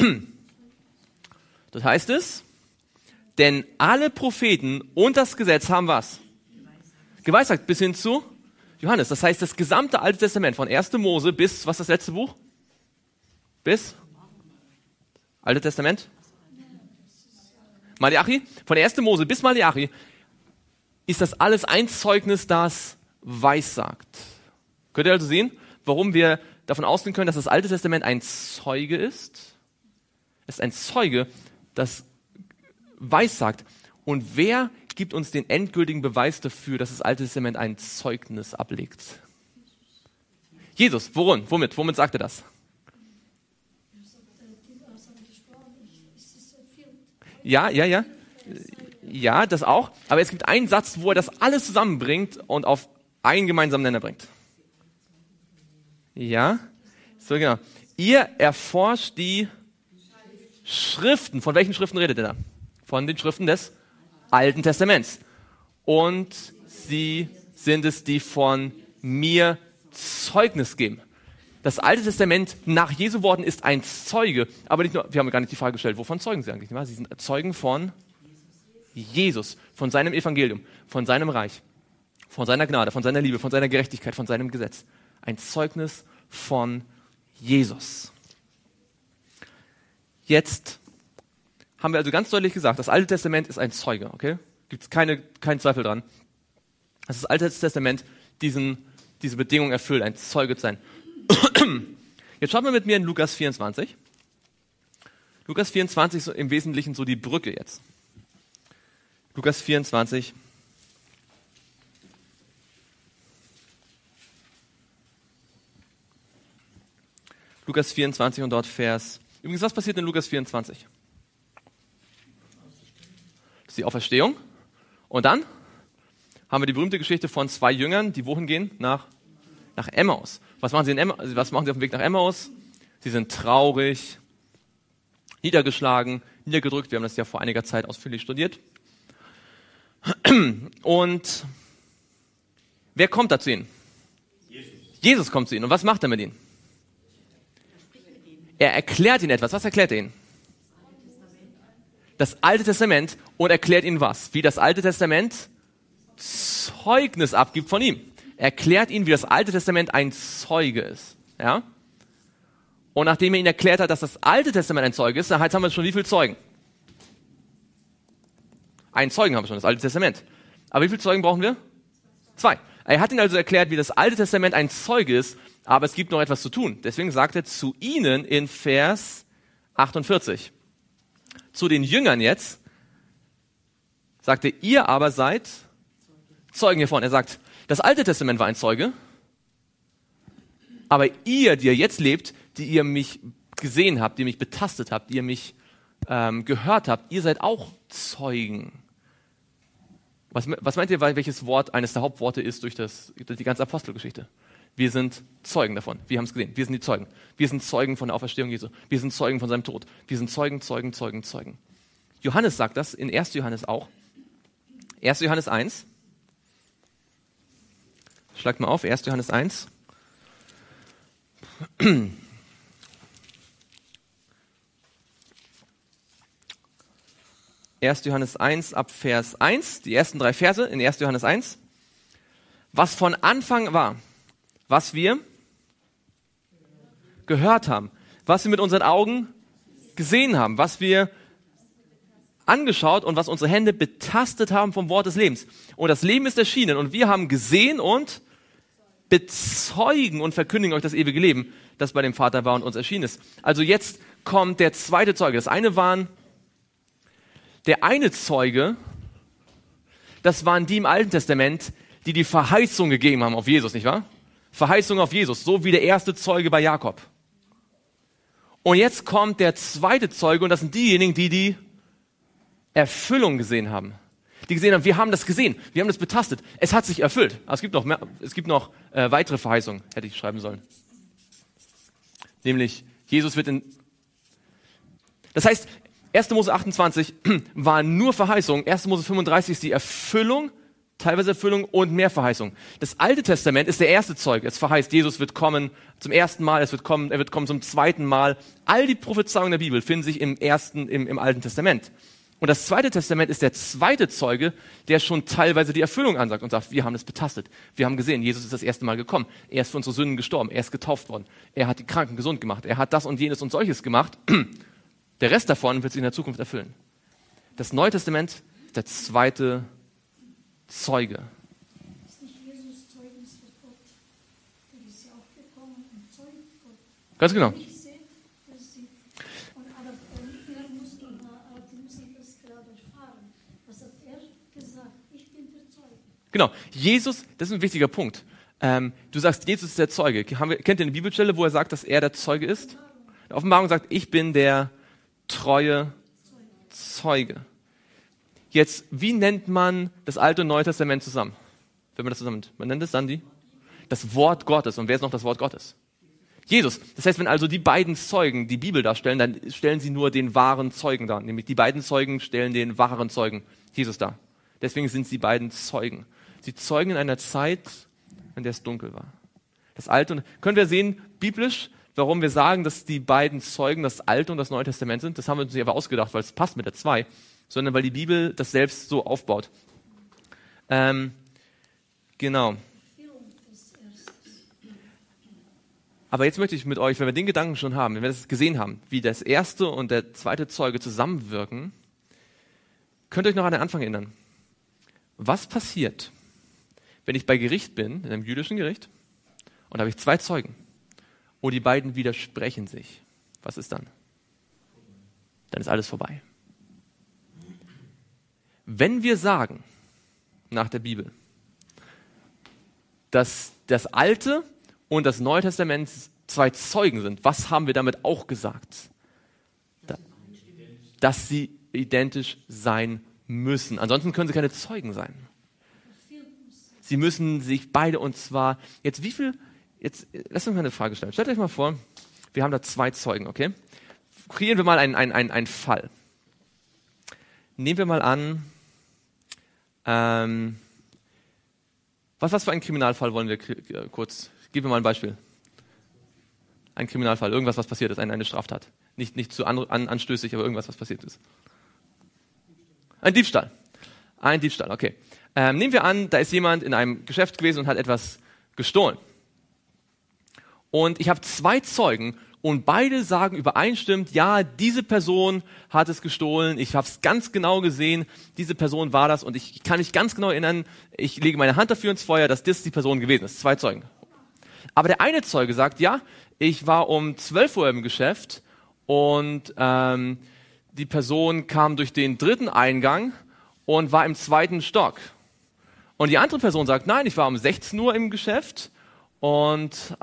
Dort heißt es, denn alle Propheten und das Gesetz haben was? Geweissagt, bis hin zu Johannes. Das heißt, das gesamte Alte Testament von 1. Mose bis, was ist das letzte Buch? Bis? Alte Testament? Malachi? Von 1. Mose bis Malachi ist das alles ein Zeugnis, das weissagt. Könnt ihr also sehen, warum wir davon ausgehen können, dass das Alte Testament ein Zeuge ist? Es ist ein Zeuge, das weissagt. Und wer gibt uns den endgültigen Beweis dafür, dass das Alte Testament ein Zeugnis ablegt? Jesus. Womit? Womit sagt er das? Ja. Ja, das auch. Aber es gibt einen Satz, wo er das alles zusammenbringt und auf einen gemeinsamen Nenner bringt. Ja, so genau. Ihr erforscht die Schriften. Von welchen Schriften redet er da? Von den Schriften des Alten Testaments. Und sie sind es, die von mir Zeugnis geben. Das Alte Testament nach Jesu Worten ist ein Zeuge. Aber nicht nur, wir haben gar nicht die Frage gestellt, wovon zeugen sie eigentlich? Nicht wahr? Sie sind Zeugen von Jesus, von seinem Evangelium, von seinem Reich, von seiner Gnade, von seiner Liebe, von seiner Gerechtigkeit, von seinem Gesetz. Ein Zeugnis von Jesus. Jetzt haben wir also ganz deutlich gesagt, das Alte Testament ist ein Zeuge, okay? Gibt es keinen Zweifel dran. Dass das Alte Testament diese Bedingung erfüllt, ein Zeuge zu sein. Jetzt schaut mal mit mir in Lukas 24. Lukas 24 ist im Wesentlichen so die Brücke jetzt. Lukas 24. Lukas 24 und dort Vers. Übrigens, was passiert in Lukas 24? Das ist die Auferstehung. Und dann haben wir die berühmte Geschichte von 2 Jüngern, die wohin gehen? Nach Emmaus. Was machen sie auf dem Weg nach Emmaus? Sie sind traurig, niedergeschlagen, niedergedrückt. Wir haben das ja vor einiger Zeit ausführlich studiert. Und wer kommt da zu ihnen? Jesus kommt zu ihnen. Und was macht er mit ihnen? Er erklärt ihnen etwas. Was erklärt er ihnen? Das Alte Testament und erklärt ihnen was? Wie das Alte Testament Zeugnis abgibt von ihm. Er erklärt ihnen, wie das Alte Testament ein Zeuge ist. Ja? Und nachdem er ihnen erklärt hat, dass das Alte Testament ein Zeuge ist, dann haben wir schon wie viele Zeugen? Einen Zeugen haben wir schon, das Alte Testament. Aber wie viele Zeugen brauchen wir? 2. Er hat ihnen also erklärt, wie das Alte Testament ein Zeuge ist, aber es gibt noch etwas zu tun. Deswegen sagt er zu ihnen in Vers 48. Zu den Jüngern jetzt sagt er, ihr aber seid Zeugen hiervon. Er sagt, das Alte Testament war ein Zeuge, aber ihr, die ihr jetzt lebt, die ihr mich gesehen habt, die ihr mich betastet habt, die ihr mich gehört habt, ihr seid auch Zeugen. Was meint ihr, welches Wort eines der Hauptworte ist durch die ganze Apostelgeschichte? Wir sind Zeugen davon. Wir haben es gesehen. Wir sind die Zeugen. Wir sind Zeugen von der Auferstehung Jesu. Wir sind Zeugen von seinem Tod. Wir sind Zeugen. Johannes sagt das, in 1. Johannes auch. 1. Johannes 1. Schlagt mal auf, 1. Johannes 1. 1. Johannes 1 ab Vers 1, die ersten 3 Verse in 1. Johannes 1. Was von Anfang war, was wir gehört haben, was wir mit unseren Augen gesehen haben, was wir angeschaut und was unsere Hände betastet haben vom Wort des Lebens. Und das Leben ist erschienen und wir haben gesehen und bezeugen und verkündigen euch das ewige Leben, das bei dem Vater war und uns erschienen ist. Also jetzt kommt der zweite Zeuge. Der eine Zeuge, das waren die im Alten Testament, die Verheißung gegeben haben auf Jesus, nicht wahr? Verheißung auf Jesus, so wie der erste Zeuge bei Jakob. Und jetzt kommt der zweite Zeuge und das sind diejenigen, die Erfüllung gesehen haben. Die gesehen haben, wir haben das gesehen, wir haben das betastet. Es hat sich erfüllt. Aber es gibt noch weitere Verheißungen, hätte ich schreiben sollen. Nämlich, Jesus wird Das heißt, 1. Mose 28 war nur Verheißung, 1. Mose 35 ist die Erfüllung teilweise Erfüllung und mehr Verheißung. Das Alte Testament ist der erste Zeuge. Es verheißt, Jesus wird kommen zum ersten Mal, er wird kommen zum zweiten Mal. All die Prophezeiungen der Bibel finden sich im Alten Testament. Und das Zweite Testament ist der zweite Zeuge, der schon teilweise die Erfüllung ansagt und sagt, wir haben es betastet. Wir haben gesehen, Jesus ist das erste Mal gekommen. Er ist für unsere Sünden gestorben. Er ist getauft worden. Er hat die Kranken gesund gemacht. Er hat das und jenes und solches gemacht. Der Rest davon wird sich in der Zukunft erfüllen. Das Neue Testament ist der zweite Zeuge. Ist nicht Jesus Zeugnis für Gott? Der ist ja auch gekommen und zeugt Gott. Ganz genau. Ich sehe, dass sie, aber wir mussten das gerade erfahren. Was hat er gesagt? Ich bin der Zeuge. Genau. Jesus, das ist ein wichtiger Punkt. Du sagst, Jesus ist der Zeuge. Kennt ihr eine Bibelstelle, wo er sagt, dass er der Zeuge ist? Die Offenbarung sagt, ich bin der treue Zeuge. Jetzt, wie nennt man das Alte und Neue Testament zusammen? Wenn man das zusammen nennt. Man nennt es dann das Wort Gottes. Und wer ist noch das Wort Gottes? Jesus. Das heißt, wenn also die beiden Zeugen die Bibel darstellen, dann stellen sie nur den wahren Zeugen dar. Nämlich die beiden Zeugen stellen den wahren Zeugen, Jesus, dar. Deswegen sind sie beiden Zeugen. Sie zeugen in einer Zeit, in der es dunkel war. Das Alte und können wir sehen, biblisch, warum wir sagen, dass die beiden Zeugen das Alte und das Neue Testament sind. Das haben wir uns nicht aber ausgedacht, weil es passt mit der 2, sondern weil die Bibel das selbst so aufbaut. Genau. Aber jetzt möchte ich mit euch, wenn wir den Gedanken schon haben, wenn wir das gesehen haben, wie das erste und der zweite Zeuge zusammenwirken, könnt ihr euch noch an den Anfang erinnern. Was passiert, wenn ich bei Gericht bin, in einem jüdischen Gericht, und da habe ich 2 Zeugen, und die beiden widersprechen sich? Was ist dann? Dann ist alles vorbei. Wenn wir sagen, nach der Bibel, dass das Alte und das Neue Testament 2 Zeugen sind, was haben wir damit auch gesagt? Dass sie identisch sein müssen. Ansonsten können sie keine Zeugen sein. Sie müssen sich beide, und zwar, jetzt lasst uns mal eine Frage stellen. Stellt euch mal vor, wir haben da 2 Zeugen, okay? Kreieren wir mal einen Fall. Nehmen wir mal an, was für einen Kriminalfall wollen wir kurz? Geben wir mal ein Beispiel. Ein Kriminalfall, irgendwas, was passiert ist, eine Straftat. Nicht zu anstößig, aber irgendwas, was passiert ist. Ein Diebstahl, okay. Nehmen wir an, da ist jemand in einem Geschäft gewesen und hat etwas gestohlen. Und ich habe 2 Zeugen und beide sagen übereinstimmend, ja, diese Person hat es gestohlen, ich habe es ganz genau gesehen, diese Person war das und ich kann mich ganz genau erinnern, ich lege meine Hand dafür ins Feuer, dass das die Person gewesen ist. 2 Zeugen. Aber der eine Zeuge sagt, ja, ich war um 12 Uhr im Geschäft und die Person kam durch den 3. Eingang und war im 2. Stock. Und die andere Person sagt, nein, ich war um 16 Uhr im Geschäft und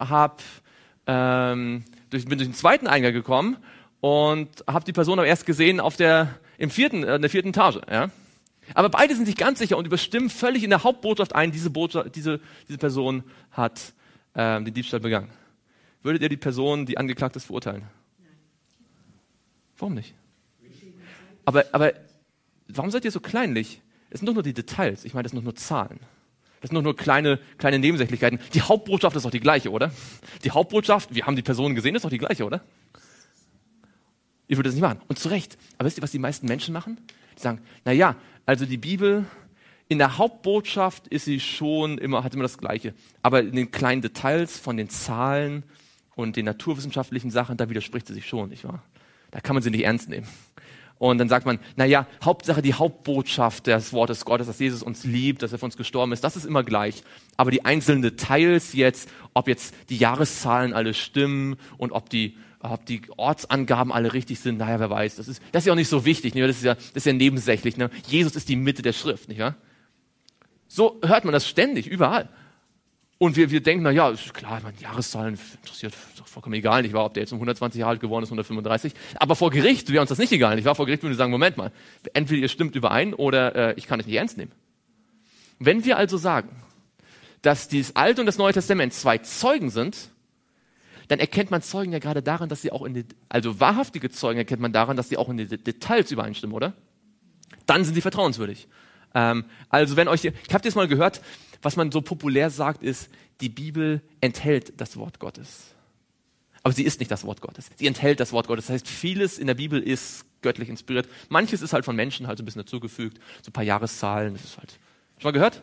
bin durch den 2. Eingang gekommen und habe die Person aber erst gesehen in der 4. Etage. Ja? Aber beide sind sich ganz sicher und überstimmen völlig in der Hauptbotschaft ein, diese Person hat den Diebstahl begangen. Würdet ihr die Person, die angeklagt ist, verurteilen? Nein. Warum nicht? Aber warum seid ihr so kleinlich? Es sind doch nur die Details. Ich meine, das sind doch nur Zahlen. Das sind doch nur kleine Nebensächlichkeiten. Die Hauptbotschaft ist doch die gleiche, oder? Die Hauptbotschaft, wir haben die Person gesehen, ist doch die gleiche, oder? Ihr würdet das nicht machen. Und zu Recht. Aber wisst ihr, was die meisten Menschen machen? Die sagen, naja, also die Bibel, in der Hauptbotschaft ist sie hat immer das Gleiche. Aber in den kleinen Details von den Zahlen und den naturwissenschaftlichen Sachen, da widerspricht sie sich schon, nicht wahr? Da kann man sie nicht ernst nehmen. Und dann sagt man, naja, Hauptsache die Hauptbotschaft des Wortes Gottes, dass Jesus uns liebt, dass er für uns gestorben ist, das ist immer gleich. Aber die einzelnen Details jetzt, ob jetzt die Jahreszahlen alle stimmen und ob die Ortsangaben alle richtig sind, naja, wer weiß. Das ist ja auch nicht so wichtig, ne? Das ist ja nebensächlich. Ne? Jesus ist die Mitte der Schrift, nicht wahr? So hört man das ständig, überall. Und wir denken, naja, ist klar, Jahreszahlen interessiert, ist doch vollkommen egal, nicht wahr, ob der jetzt um 120 Jahre alt geworden ist, 135. Aber vor Gericht wäre uns das nicht egal, nicht wahr? Vor Gericht würden wir sagen, Moment mal, entweder ihr stimmt überein oder ich kann euch nicht ernst nehmen. Wenn wir also sagen, dass das Alte und das Neue Testament 2 Zeugen sind, dann erkennt man Zeugen ja gerade daran, dass sie auch also wahrhaftige Zeugen erkennt man daran, dass sie auch in den Details übereinstimmen, oder? Dann sind sie vertrauenswürdig. Also ich habe das mal gehört, was man so populär sagt, ist, die Bibel enthält das Wort Gottes. Aber sie ist nicht das Wort Gottes. Sie enthält das Wort Gottes. Das heißt, vieles in der Bibel ist göttlich inspiriert. Manches ist halt von Menschen halt so ein bisschen dazugefügt. So ein paar Jahreszahlen. Das ist halt. Schon mal gehört?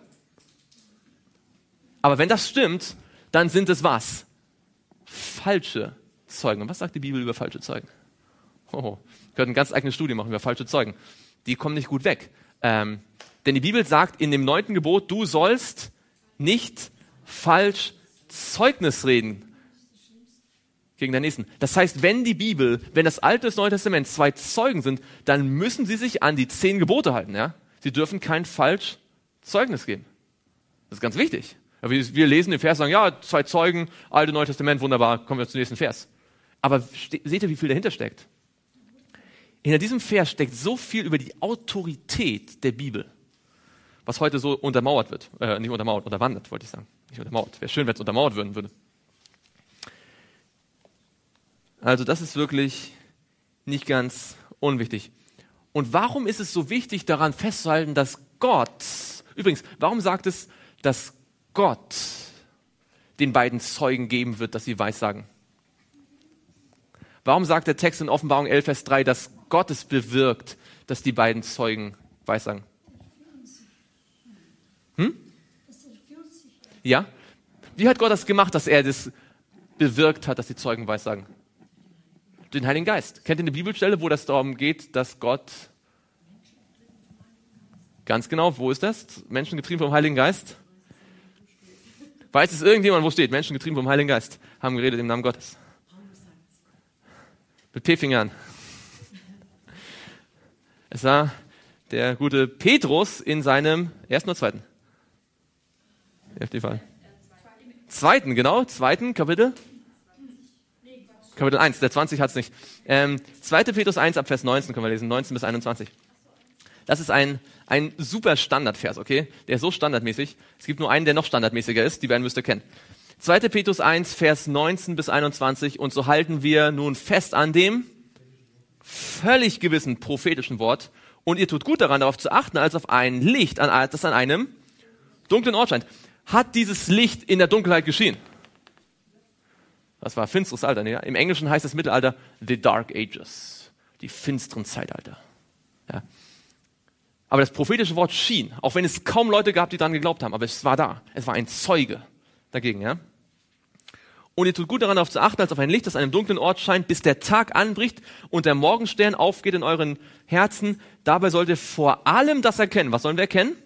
Aber wenn das stimmt, dann sind es was? Falsche Zeugen. Und was sagt die Bibel über falsche Zeugen? Wir können eine ganz eigene Studie machen über falsche Zeugen. Die kommen nicht gut weg. Denn die Bibel sagt in dem 9. Gebot, du sollst nicht falsch Zeugnis reden gegen den Nächsten. Das heißt, wenn das Alte und das Neue Testament 2 Zeugen sind, dann müssen sie sich an die 10 Gebote halten. Ja? Sie dürfen kein falsch Zeugnis geben. Das ist ganz wichtig. Wir lesen den Vers und sagen, ja, 2 Zeugen, Alte und Neue Testament, wunderbar, kommen wir zum nächsten Vers. Aber seht ihr, wie viel dahinter steckt? Hinter diesem Vers steckt so viel über die Autorität der Bibel, was heute so untermauert wird. Nicht untermauert, unterwandert, wollte ich sagen. Nicht untermauert. Wäre schön, wenn es untermauert werden würde. Also das ist wirklich nicht ganz unwichtig. Und warum ist es so wichtig, daran festzuhalten, dass warum sagt es, dass Gott den beiden Zeugen geben wird, dass sie Weissagen? Warum sagt der Text in Offenbarung 11, Vers 3, dass Gott es bewirkt, dass die beiden Zeugen Weissagen? Ja? Wie hat Gott das gemacht, dass er das bewirkt hat, dass die Zeugen Weissagen? Den Heiligen Geist. Kennt ihr eine Bibelstelle, wo das darum geht, dass Gott... Ganz genau, wo ist das? Menschen getrieben vom Heiligen Geist? Weiß es irgendjemand, wo steht? Menschen getrieben vom Heiligen Geist haben geredet im Namen Gottes. Mit P-Fingern. Es war der gute Petrus in seinem ersten oder zweiten? Zweiten, genau. Zweiten Kapitel. Kapitel 1, der 20 hat es nicht. 2. Petrus 1 ab Vers 19 können wir lesen, 19 bis 21. Das ist ein super Standardvers, okay? Der ist so standardmäßig. Es gibt nur einen, der noch standardmäßiger ist, die beiden müsst ihr kennen. 2. Petrus 1, Vers 19 bis 21. Und so halten wir nun fest an dem völlig gewissen prophetischen Wort. Und ihr tut gut daran, darauf zu achten, als auf ein Licht, das an einem dunklen Ort scheint. Hat dieses Licht in der Dunkelheit geschienen? Das war finsteres Alter. Ne? Im Englischen heißt das Mittelalter The Dark Ages, die finsteren Zeitalter. Ja. Aber das prophetische Wort schien, auch wenn es kaum Leute gab, die daran geglaubt haben, aber es war da. Es war ein Zeuge dagegen. Ja. Und ihr tut gut daran, darauf zu achten, als auf ein Licht, das an einem dunklen Ort scheint, bis der Tag anbricht und der Morgenstern aufgeht in euren Herzen. Dabei sollt ihr vor allem das erkennen. Was sollen wir erkennen?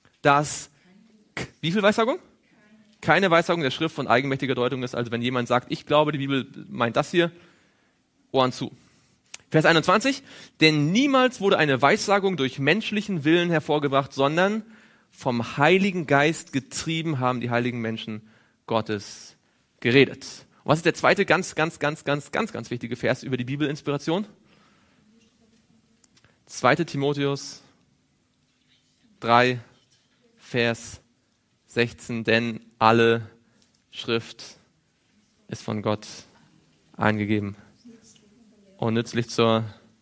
Wie viel Weissagung? Keine Weissagung der Schrift von eigenmächtiger Deutung ist. Also wenn jemand sagt, ich glaube, die Bibel meint das hier, Ohren zu. Vers 21. Denn niemals wurde eine Weissagung durch menschlichen Willen hervorgebracht, sondern vom Heiligen Geist getrieben haben die heiligen Menschen Gottes geredet. Und was ist der zweite ganz wichtige Vers über die Bibelinspiration? 2. Timotheus 3, Vers 16, denn alle Schrift ist von Gott eingegeben und nützlich zur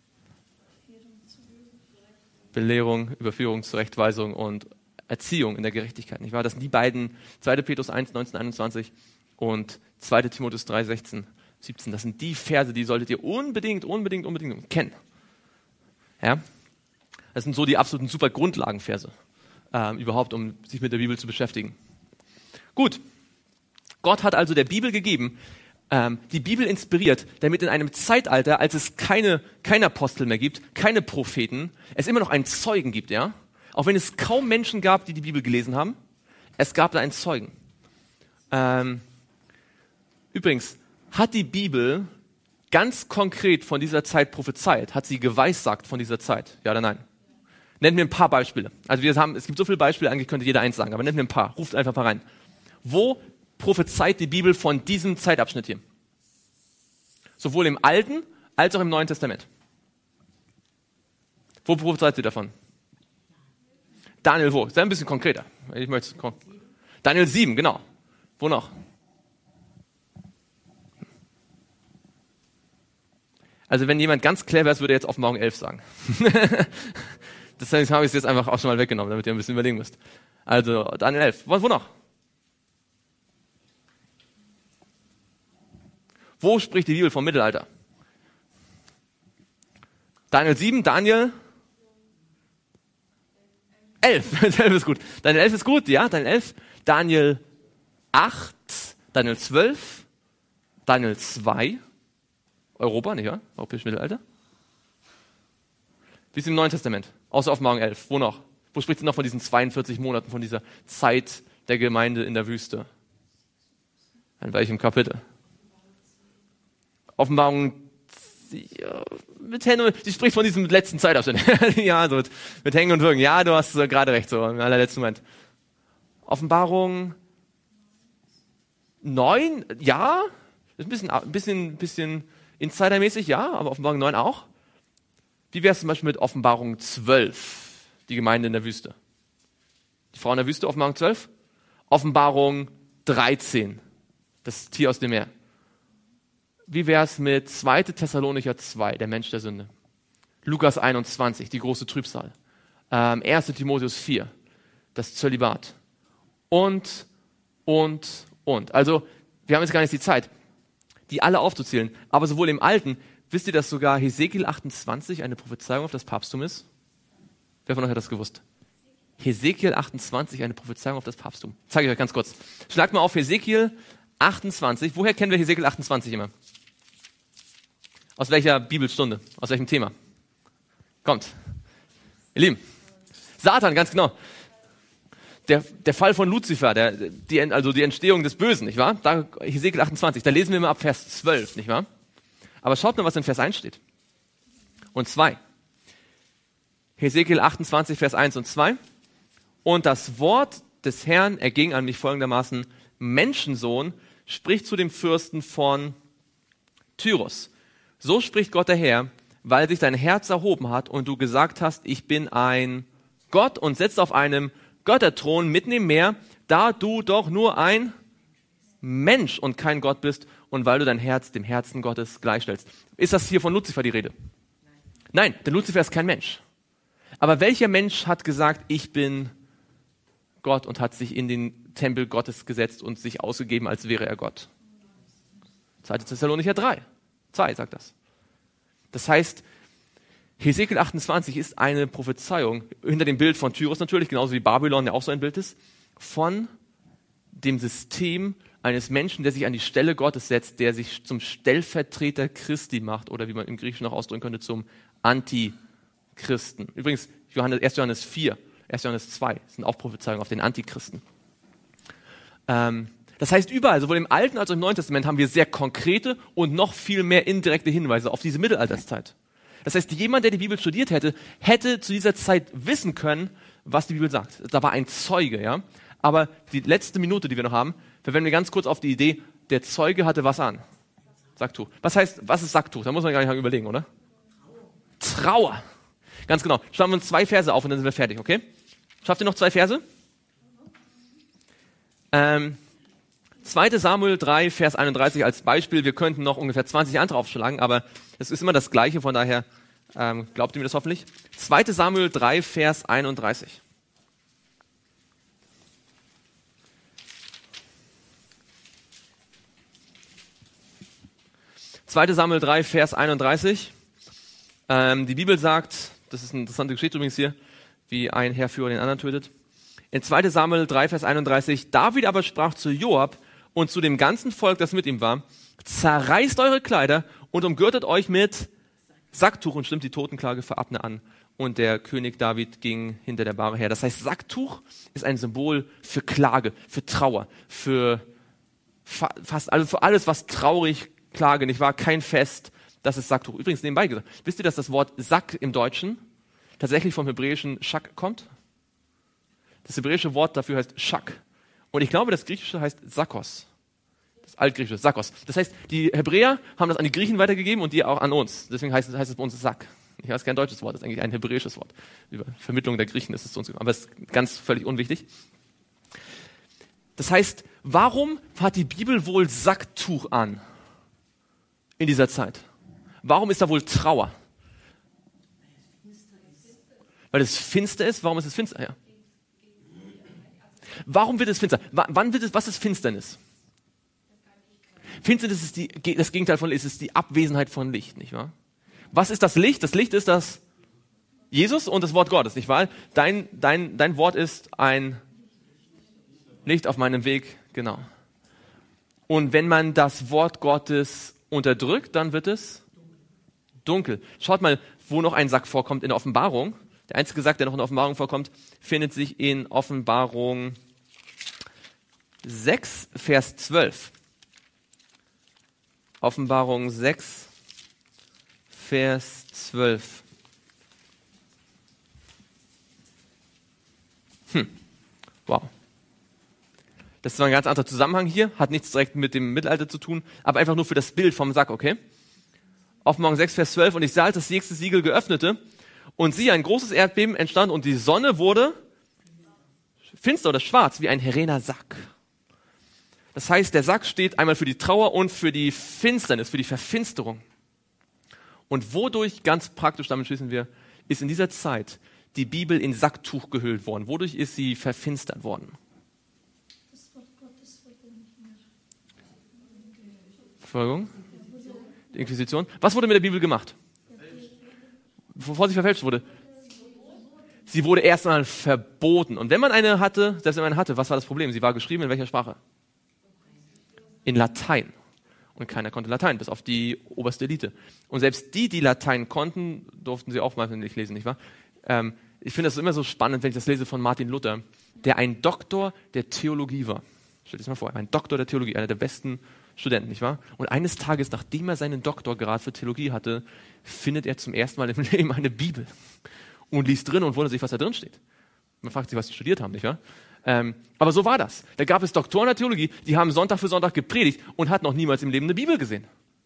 Belehrung, Überführung, Zurechtweisung und Erziehung in der Gerechtigkeit. Nicht wahr? Das sind die beiden, 2. Petrus 1, 19, 21 und 2. Timotheus 3, 16, 17. Das sind die Verse, die solltet ihr unbedingt kennen. Ja? Das sind so die absoluten super Grundlagenverse. Überhaupt, um sich mit der Bibel zu beschäftigen. Gut, Gott hat also der Bibel gegeben, die Bibel inspiriert, damit in einem Zeitalter, als es keine Apostel mehr gibt, keine Propheten, es immer noch einen Zeugen gibt, ja? Auch wenn es kaum Menschen gab, die die Bibel gelesen haben, es gab da einen Zeugen. Übrigens, hat die Bibel ganz konkret von dieser Zeit prophezeit? Hat sie geweissagt von dieser Zeit? Ja oder nein? Nennt mir ein paar Beispiele. Also es gibt so viele Beispiele, eigentlich könnte jeder eins sagen, aber nennt mir ein paar. Ruft einfach mal rein. Wo prophezeit die Bibel von diesem Zeitabschnitt hier? Sowohl im Alten als auch im Neuen Testament. Wo prophezeit sie davon? Daniel wo? Sei ein bisschen konkreter. Daniel 7, genau. Wo noch? Also wenn jemand ganz clever ist, würde er jetzt Offenbarung 11 sagen. Deswegen habe ich es jetzt einfach auch schon mal weggenommen, damit ihr ein bisschen überlegen müsst. Also Daniel 11. Wo noch? Wo spricht die Bibel vom Mittelalter? Daniel 7, Daniel 11. 11 ist gut. Daniel 11 ist gut, ja, Daniel 11. Daniel 8, Daniel 12, Daniel 2. Europa, nicht wahr? Europäisches Mittelalter. Wie ist es im Neuen Testament? Außer Offenbarung 11. Wo noch? Wo spricht es noch von diesen 42 Monaten, von dieser Zeit der Gemeinde in der Wüste? In welchem Kapitel? Offenbarung, sie spricht von diesem letzten Zeitabschnitt. Ja, so mit Hängen und Würgen. Ja, du hast gerade recht, so im allerletzten Moment. Offenbarung 9, ja, ist ein bisschen insidermäßig, ja, aber Offenbarung 9 auch. Wie wäre es zum Beispiel mit Offenbarung 12, die Gemeinde in der Wüste? Die Frau in der Wüste, Offenbarung 12. Offenbarung 13, das Tier aus dem Meer. Wie wäre es mit 2. Thessalonicher 2, der Mensch der Sünde? Lukas 21, die große Trübsal. 1. Timotheus 4, das Zölibat. Und. Also, wir haben jetzt gar nicht die Zeit, die alle aufzuzählen. Aber sowohl im Alten, wisst ihr, dass sogar Hesekiel 28 eine Prophezeiung auf das Papsttum ist? Wer von euch hat das gewusst? Hesekiel 28, eine Prophezeiung auf das Papsttum. Zeige ich euch ganz kurz. Schlagt mal auf Hesekiel 28. Woher kennen wir Hesekiel 28 immer? Aus welcher Bibelstunde? Aus welchem Thema? Kommt. Ihr Lieben. Satan, ganz genau. Der Fall von Luzifer, also die Entstehung des Bösen, nicht wahr? Da, Hesekiel 28, da lesen wir mal ab Vers 12, nicht wahr? Aber schaut mal, was in Vers 1 steht. Und 2. Hesekiel 28, Vers 1 und 2. Und das Wort des Herrn erging an mich folgendermaßen: Menschensohn, spricht zu dem Fürsten von Tyrus. So spricht Gott der Herr, weil sich dein Herz erhoben hat und du gesagt hast, ich bin ein Gott und sitzt auf einem Götterthron mitten im Meer, da du doch nur ein Mensch und kein Gott bist und weil du dein Herz dem Herzen Gottes gleichstellst. Ist das hier von Luzifer die Rede? Nein, denn Luzifer ist kein Mensch. Aber welcher Mensch hat gesagt, ich bin Gott und hat sich in den Tempel Gottes gesetzt und sich ausgegeben, als wäre er Gott? 2. Thessalonicher 3. 2 sagt das. Das heißt, Hesekiel 28 ist eine Prophezeiung hinter dem Bild von Tyrus natürlich, genauso wie Babylon ja auch so ein Bild ist, von dem System eines Menschen, der sich an die Stelle Gottes setzt, der sich zum Stellvertreter Christi macht oder wie man im Griechischen noch ausdrücken könnte, zum Antichristen. Übrigens, 1. Johannes 4, 1. Johannes 2 sind auch Prophezeiungen auf den Antichristen. Das heißt, überall, sowohl im Alten als auch im Neuen Testament, haben wir sehr konkrete und noch viel mehr indirekte Hinweise auf diese Mittelalterszeit. Das heißt, jemand, der die Bibel studiert hätte, hätte zu dieser Zeit wissen können, was die Bibel sagt. Da war ein Zeuge, ja. Aber die letzte Minute, die wir noch haben, verwenden wir ganz kurz auf die Idee, der Zeuge hatte was an? Sacktuch. Was ist Sacktuch? Da muss man gar nicht überlegen, oder? Trauer. Ganz genau. Schauen wir uns 2 Verse auf und dann sind wir fertig, okay? Schafft ihr noch 2 Verse? 2. Samuel 3, Vers 31 als Beispiel. Wir könnten noch ungefähr 20 andere aufschlagen, aber es ist immer das Gleiche, von daher glaubt ihr mir das hoffentlich. 2. Samuel 3, Vers 31. Samuel 3, Vers 31. Die Bibel sagt, das ist eine interessante Geschichte übrigens hier, wie ein Heerführer den anderen tötet. In 2. Samuel 3, Vers 31, David aber sprach zu Joab und zu dem ganzen Volk, das mit ihm war, zerreißt eure Kleider und umgürtet euch mit Sacktuch und stimmt die Totenklage für Abner an. Und der König David ging hinter der Bahre her. Das heißt, Sacktuch ist ein Symbol für Klage, für Trauer, für fast also für alles, was traurig, Klage, nicht wahr? Kein Fest, das ist Sacktuch. Übrigens nebenbei gesagt, wisst ihr, dass das Wort Sack im Deutschen tatsächlich vom hebräischen Schak kommt? Das hebräische Wort dafür heißt Schak. Und ich glaube, das griechische heißt Sakkos. Das altgriechische, Sakkos. Das heißt, die Hebräer haben das an die Griechen weitergegeben und die auch an uns. Deswegen heißt es bei uns Sack. Ich weiß, kein deutsches Wort, das ist eigentlich ein hebräisches Wort. Über Vermittlung der Griechen ist es zu uns gekommen. Aber es ist ganz völlig unwichtig. Das heißt, warum hat die Bibel wohl Sacktuch an in dieser Zeit? Warum ist da wohl Trauer? Weil es finster ist. Warum ist es finster? Ja. Warum wird es finster? Was ist Finsternis? Finsternis ist das Gegenteil von Licht, es ist die Abwesenheit von Licht, nicht wahr? Was ist das Licht? Das Licht ist das Jesus und das Wort Gottes, nicht wahr? Dein Wort ist ein Licht auf meinem Weg, genau. Und wenn man das Wort Gottes unterdrückt, dann wird es dunkel. Schaut mal, wo noch ein Sack vorkommt in der Offenbarung. Der einzige Sack, der noch in der Offenbarung vorkommt, findet sich in Offenbarung 6, Vers 12. Offenbarung 6, Vers 12. Wow. Das ist zwar ein ganz anderer Zusammenhang hier, hat nichts direkt mit dem Mittelalter zu tun, aber einfach nur für das Bild vom Sack, okay? Offenbarung 6, Vers 12. Und ich sah, als das nächste Siegel geöffnete, und siehe, ein großes Erdbeben entstand, und die Sonne wurde finster oder schwarz, wie ein herener Sack. Das heißt, der Sack steht einmal für die Trauer und für die Finsternis, für die Verfinsterung. Und wodurch, ganz praktisch, damit schließen wir, ist in dieser Zeit die Bibel in Sacktuch gehüllt worden? Wodurch ist sie verfinstert worden? Das Wort Gottes wurde nicht mehr. Verfolgung? Die Inquisition? Was wurde mit der Bibel gemacht? Bevor sie verfälscht wurde? Sie wurde erstmal verboten. Und wenn man eine hatte, selbst wenn man eine hatte, was war das Problem? Sie war geschrieben in welcher Sprache? In Latein. Und keiner konnte Latein, bis auf die oberste Elite. Und selbst die Latein konnten, durften sie auch manchmal nicht lesen, nicht wahr? Ich finde das immer so spannend, wenn ich das lese von Martin Luther, der ein Doktor der Theologie war. Stell dir das mal vor, ein Doktor der Theologie, einer der besten Studenten, nicht wahr? Und eines Tages, nachdem er seinen Doktorgrad für Theologie hatte, findet er zum ersten Mal im Leben eine Bibel und liest drin und wundert sich, was da drin steht. Man fragt sich, was sie studiert haben, nicht wahr? Aber so war das. Da gab es Doktoren der Theologie, die haben Sonntag für Sonntag gepredigt und hatten noch niemals im Leben eine Bibel gesehen.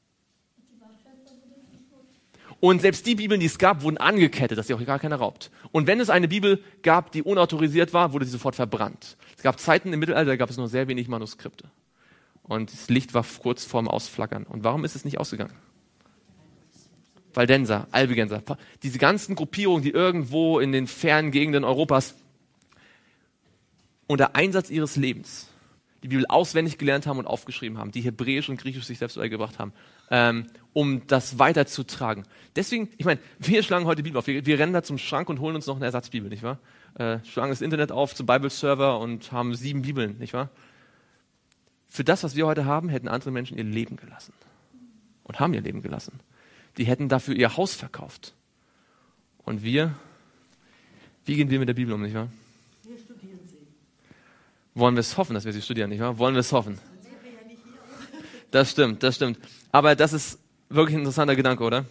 Und selbst die Bibeln, die es gab, wurden angekettet, dass sie auch gar keiner raubt. Und wenn es eine Bibel gab, die unautorisiert war, wurde sie sofort verbrannt. Es gab Zeiten im Mittelalter, da gab es nur sehr wenig Manuskripte. Und das Licht war kurz vorm Ausflackern. Und warum ist es nicht ausgegangen? Waldenser, Albigenser, diese ganzen Gruppierungen, die irgendwo in den fernen Gegenden Europas unter Einsatz ihres Lebens die Bibel auswendig gelernt haben und aufgeschrieben haben, die Hebräisch und Griechisch sich selbst beigebracht haben, um das weiterzutragen. Deswegen, ich meine, wir schlagen heute die Bibel auf. Wir rennen da zum Schrank und holen uns noch eine Ersatzbibel, nicht wahr? Schlagen das Internet auf zum Bible-Server und haben 7 Bibeln, nicht wahr? Für das, was wir heute haben, hätten andere Menschen ihr Leben gelassen. Und haben ihr Leben gelassen. Die hätten dafür ihr Haus verkauft. Und wie gehen wir mit der Bibel um, nicht wahr? Wir studieren sie. Wollen wir es hoffen, dass wir sie studieren, nicht wahr? Wollen wir es hoffen? Sonst sind wir ja nicht hier. Das stimmt. Aber das ist wirklich ein interessanter Gedanke, oder?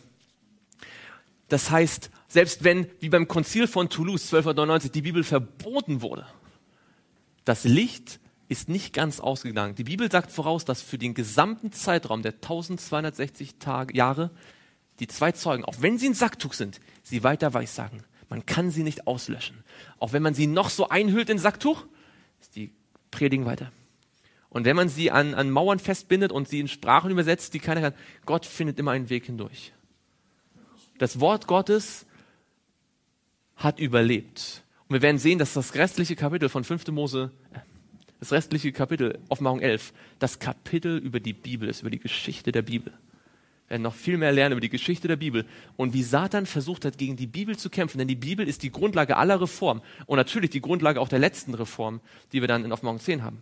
Das heißt, selbst wenn, wie beim Konzil von Toulouse 1299, die Bibel verboten wurde, das Licht ist nicht ganz ausgegangen. Die Bibel sagt voraus, dass für den gesamten Zeitraum der 1260 Jahre die 2 Zeugen, auch wenn sie in Sacktuch sind, sie weiter weissagen. Man kann sie nicht auslöschen. Auch wenn man sie noch so einhüllt in Sacktuch, die predigen weiter. Und wenn man sie an Mauern festbindet und sie in Sprachen übersetzt, die keiner kann, Gott findet immer einen Weg hindurch. Das Wort Gottes hat überlebt. Und wir werden sehen, dass das restliche Kapitel von 5. Mose, das restliche Kapitel, Offenbarung 11, das Kapitel über die Bibel ist, über die Geschichte der Bibel. Wir werden noch viel mehr lernen über die Geschichte der Bibel und wie Satan versucht hat, gegen die Bibel zu kämpfen. Denn die Bibel ist die Grundlage aller Reformen und natürlich die Grundlage auch der letzten Reform, die wir dann in Offenbarung 10 haben.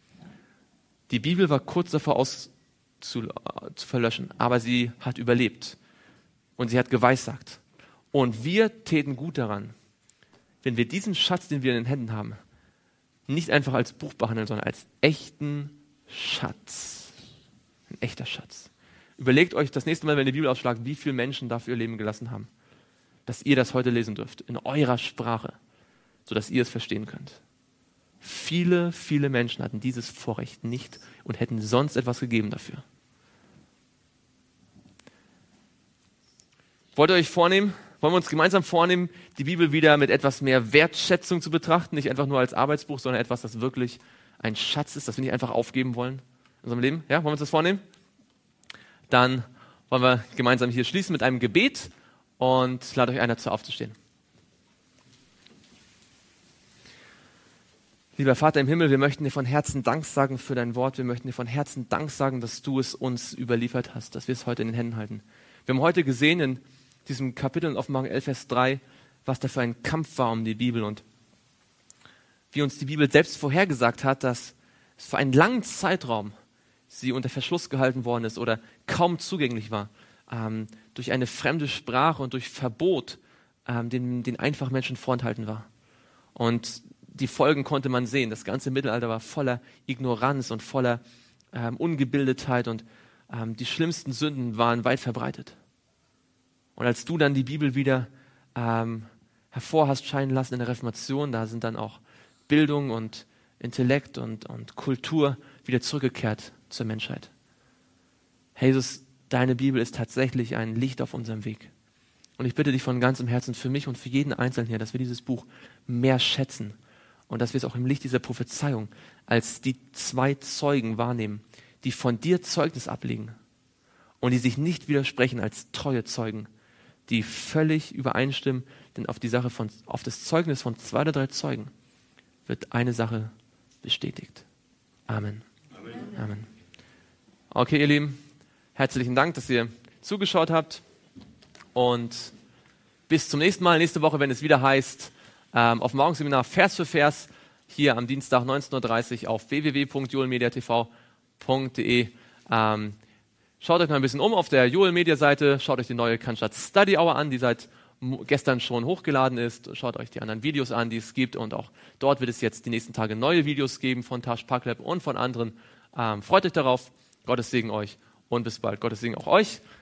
Die Bibel war kurz davor zu verlöschen, aber sie hat überlebt und sie hat geweissagt. Und wir täten gut daran, wenn wir diesen Schatz, den wir in den Händen haben, nicht einfach als Buch behandeln, sondern als echten Schatz. Ein echter Schatz. Überlegt euch das nächste Mal, wenn ihr die Bibel aufschlagt, wie viele Menschen dafür ihr Leben gelassen haben, dass ihr das heute lesen dürft, in eurer Sprache, sodass ihr es verstehen könnt. Viele, viele Menschen hatten dieses Vorrecht nicht und hätten sonst etwas gegeben dafür. Wollt ihr euch vornehmen, wollen wir uns gemeinsam vornehmen, die Bibel wieder mit etwas mehr Wertschätzung zu betrachten, nicht einfach nur als Arbeitsbuch, sondern etwas, das wirklich ein Schatz ist, das wir nicht einfach aufgeben wollen in unserem Leben? Ja, wollen wir uns das vornehmen? Dann wollen wir gemeinsam hier schließen mit einem Gebet und lade euch ein, dazu aufzustehen. Lieber Vater im Himmel, wir möchten dir von Herzen Dank sagen für dein Wort. Wir möchten dir von Herzen Dank sagen, dass du es uns überliefert hast, dass wir es heute in den Händen halten. Wir haben heute gesehen in diesem Kapitel in Offenbarung 11, Vers 3, was da für ein Kampf war um die Bibel und wie uns die Bibel selbst vorhergesagt hat, dass es für einen langen Zeitraum sie unter Verschluss gehalten worden ist oder kaum zugänglich war, durch eine fremde Sprache und durch Verbot, den einfachen Menschen vorenthalten war. Und die Folgen konnte man sehen. Das ganze Mittelalter war voller Ignoranz und voller Ungebildetheit und die schlimmsten Sünden waren weit verbreitet. Und als du dann die Bibel wieder hervor hast scheinen lassen in der Reformation, da sind dann auch Bildung und Intellekt und Kultur wieder zurückgekehrt zur Menschheit. Jesus, deine Bibel ist tatsächlich ein Licht auf unserem Weg. Und ich bitte dich von ganzem Herzen für mich und für jeden Einzelnen hier, dass wir dieses Buch mehr schätzen und dass wir es auch im Licht dieser Prophezeiung als die 2 Zeugen wahrnehmen, die von dir Zeugnis ablegen und die sich nicht widersprechen als treue Zeugen, die völlig übereinstimmen, denn auf das Zeugnis von 2 oder 3 Zeugen wird eine Sache bestätigt. Amen. Amen. Okay, ihr Lieben, herzlichen Dank, dass ihr zugeschaut habt und bis zum nächsten Mal, nächste Woche, wenn es wieder heißt, Offenbarungsseminar Vers für Vers, hier am Dienstag 19.30 Uhr auf www.joelmediatv.de. Schaut euch mal ein bisschen um auf der Joel Media Seite, schaut euch die neue Cannstatt Study Hour an, die seit gestern schon hochgeladen ist. Schaut euch die anderen Videos an, die es gibt und auch dort wird es jetzt die nächsten Tage neue Videos geben von Tash Parklab und von anderen. Freut euch darauf. Gottes Segen euch und bis bald. Gottes Segen auch euch.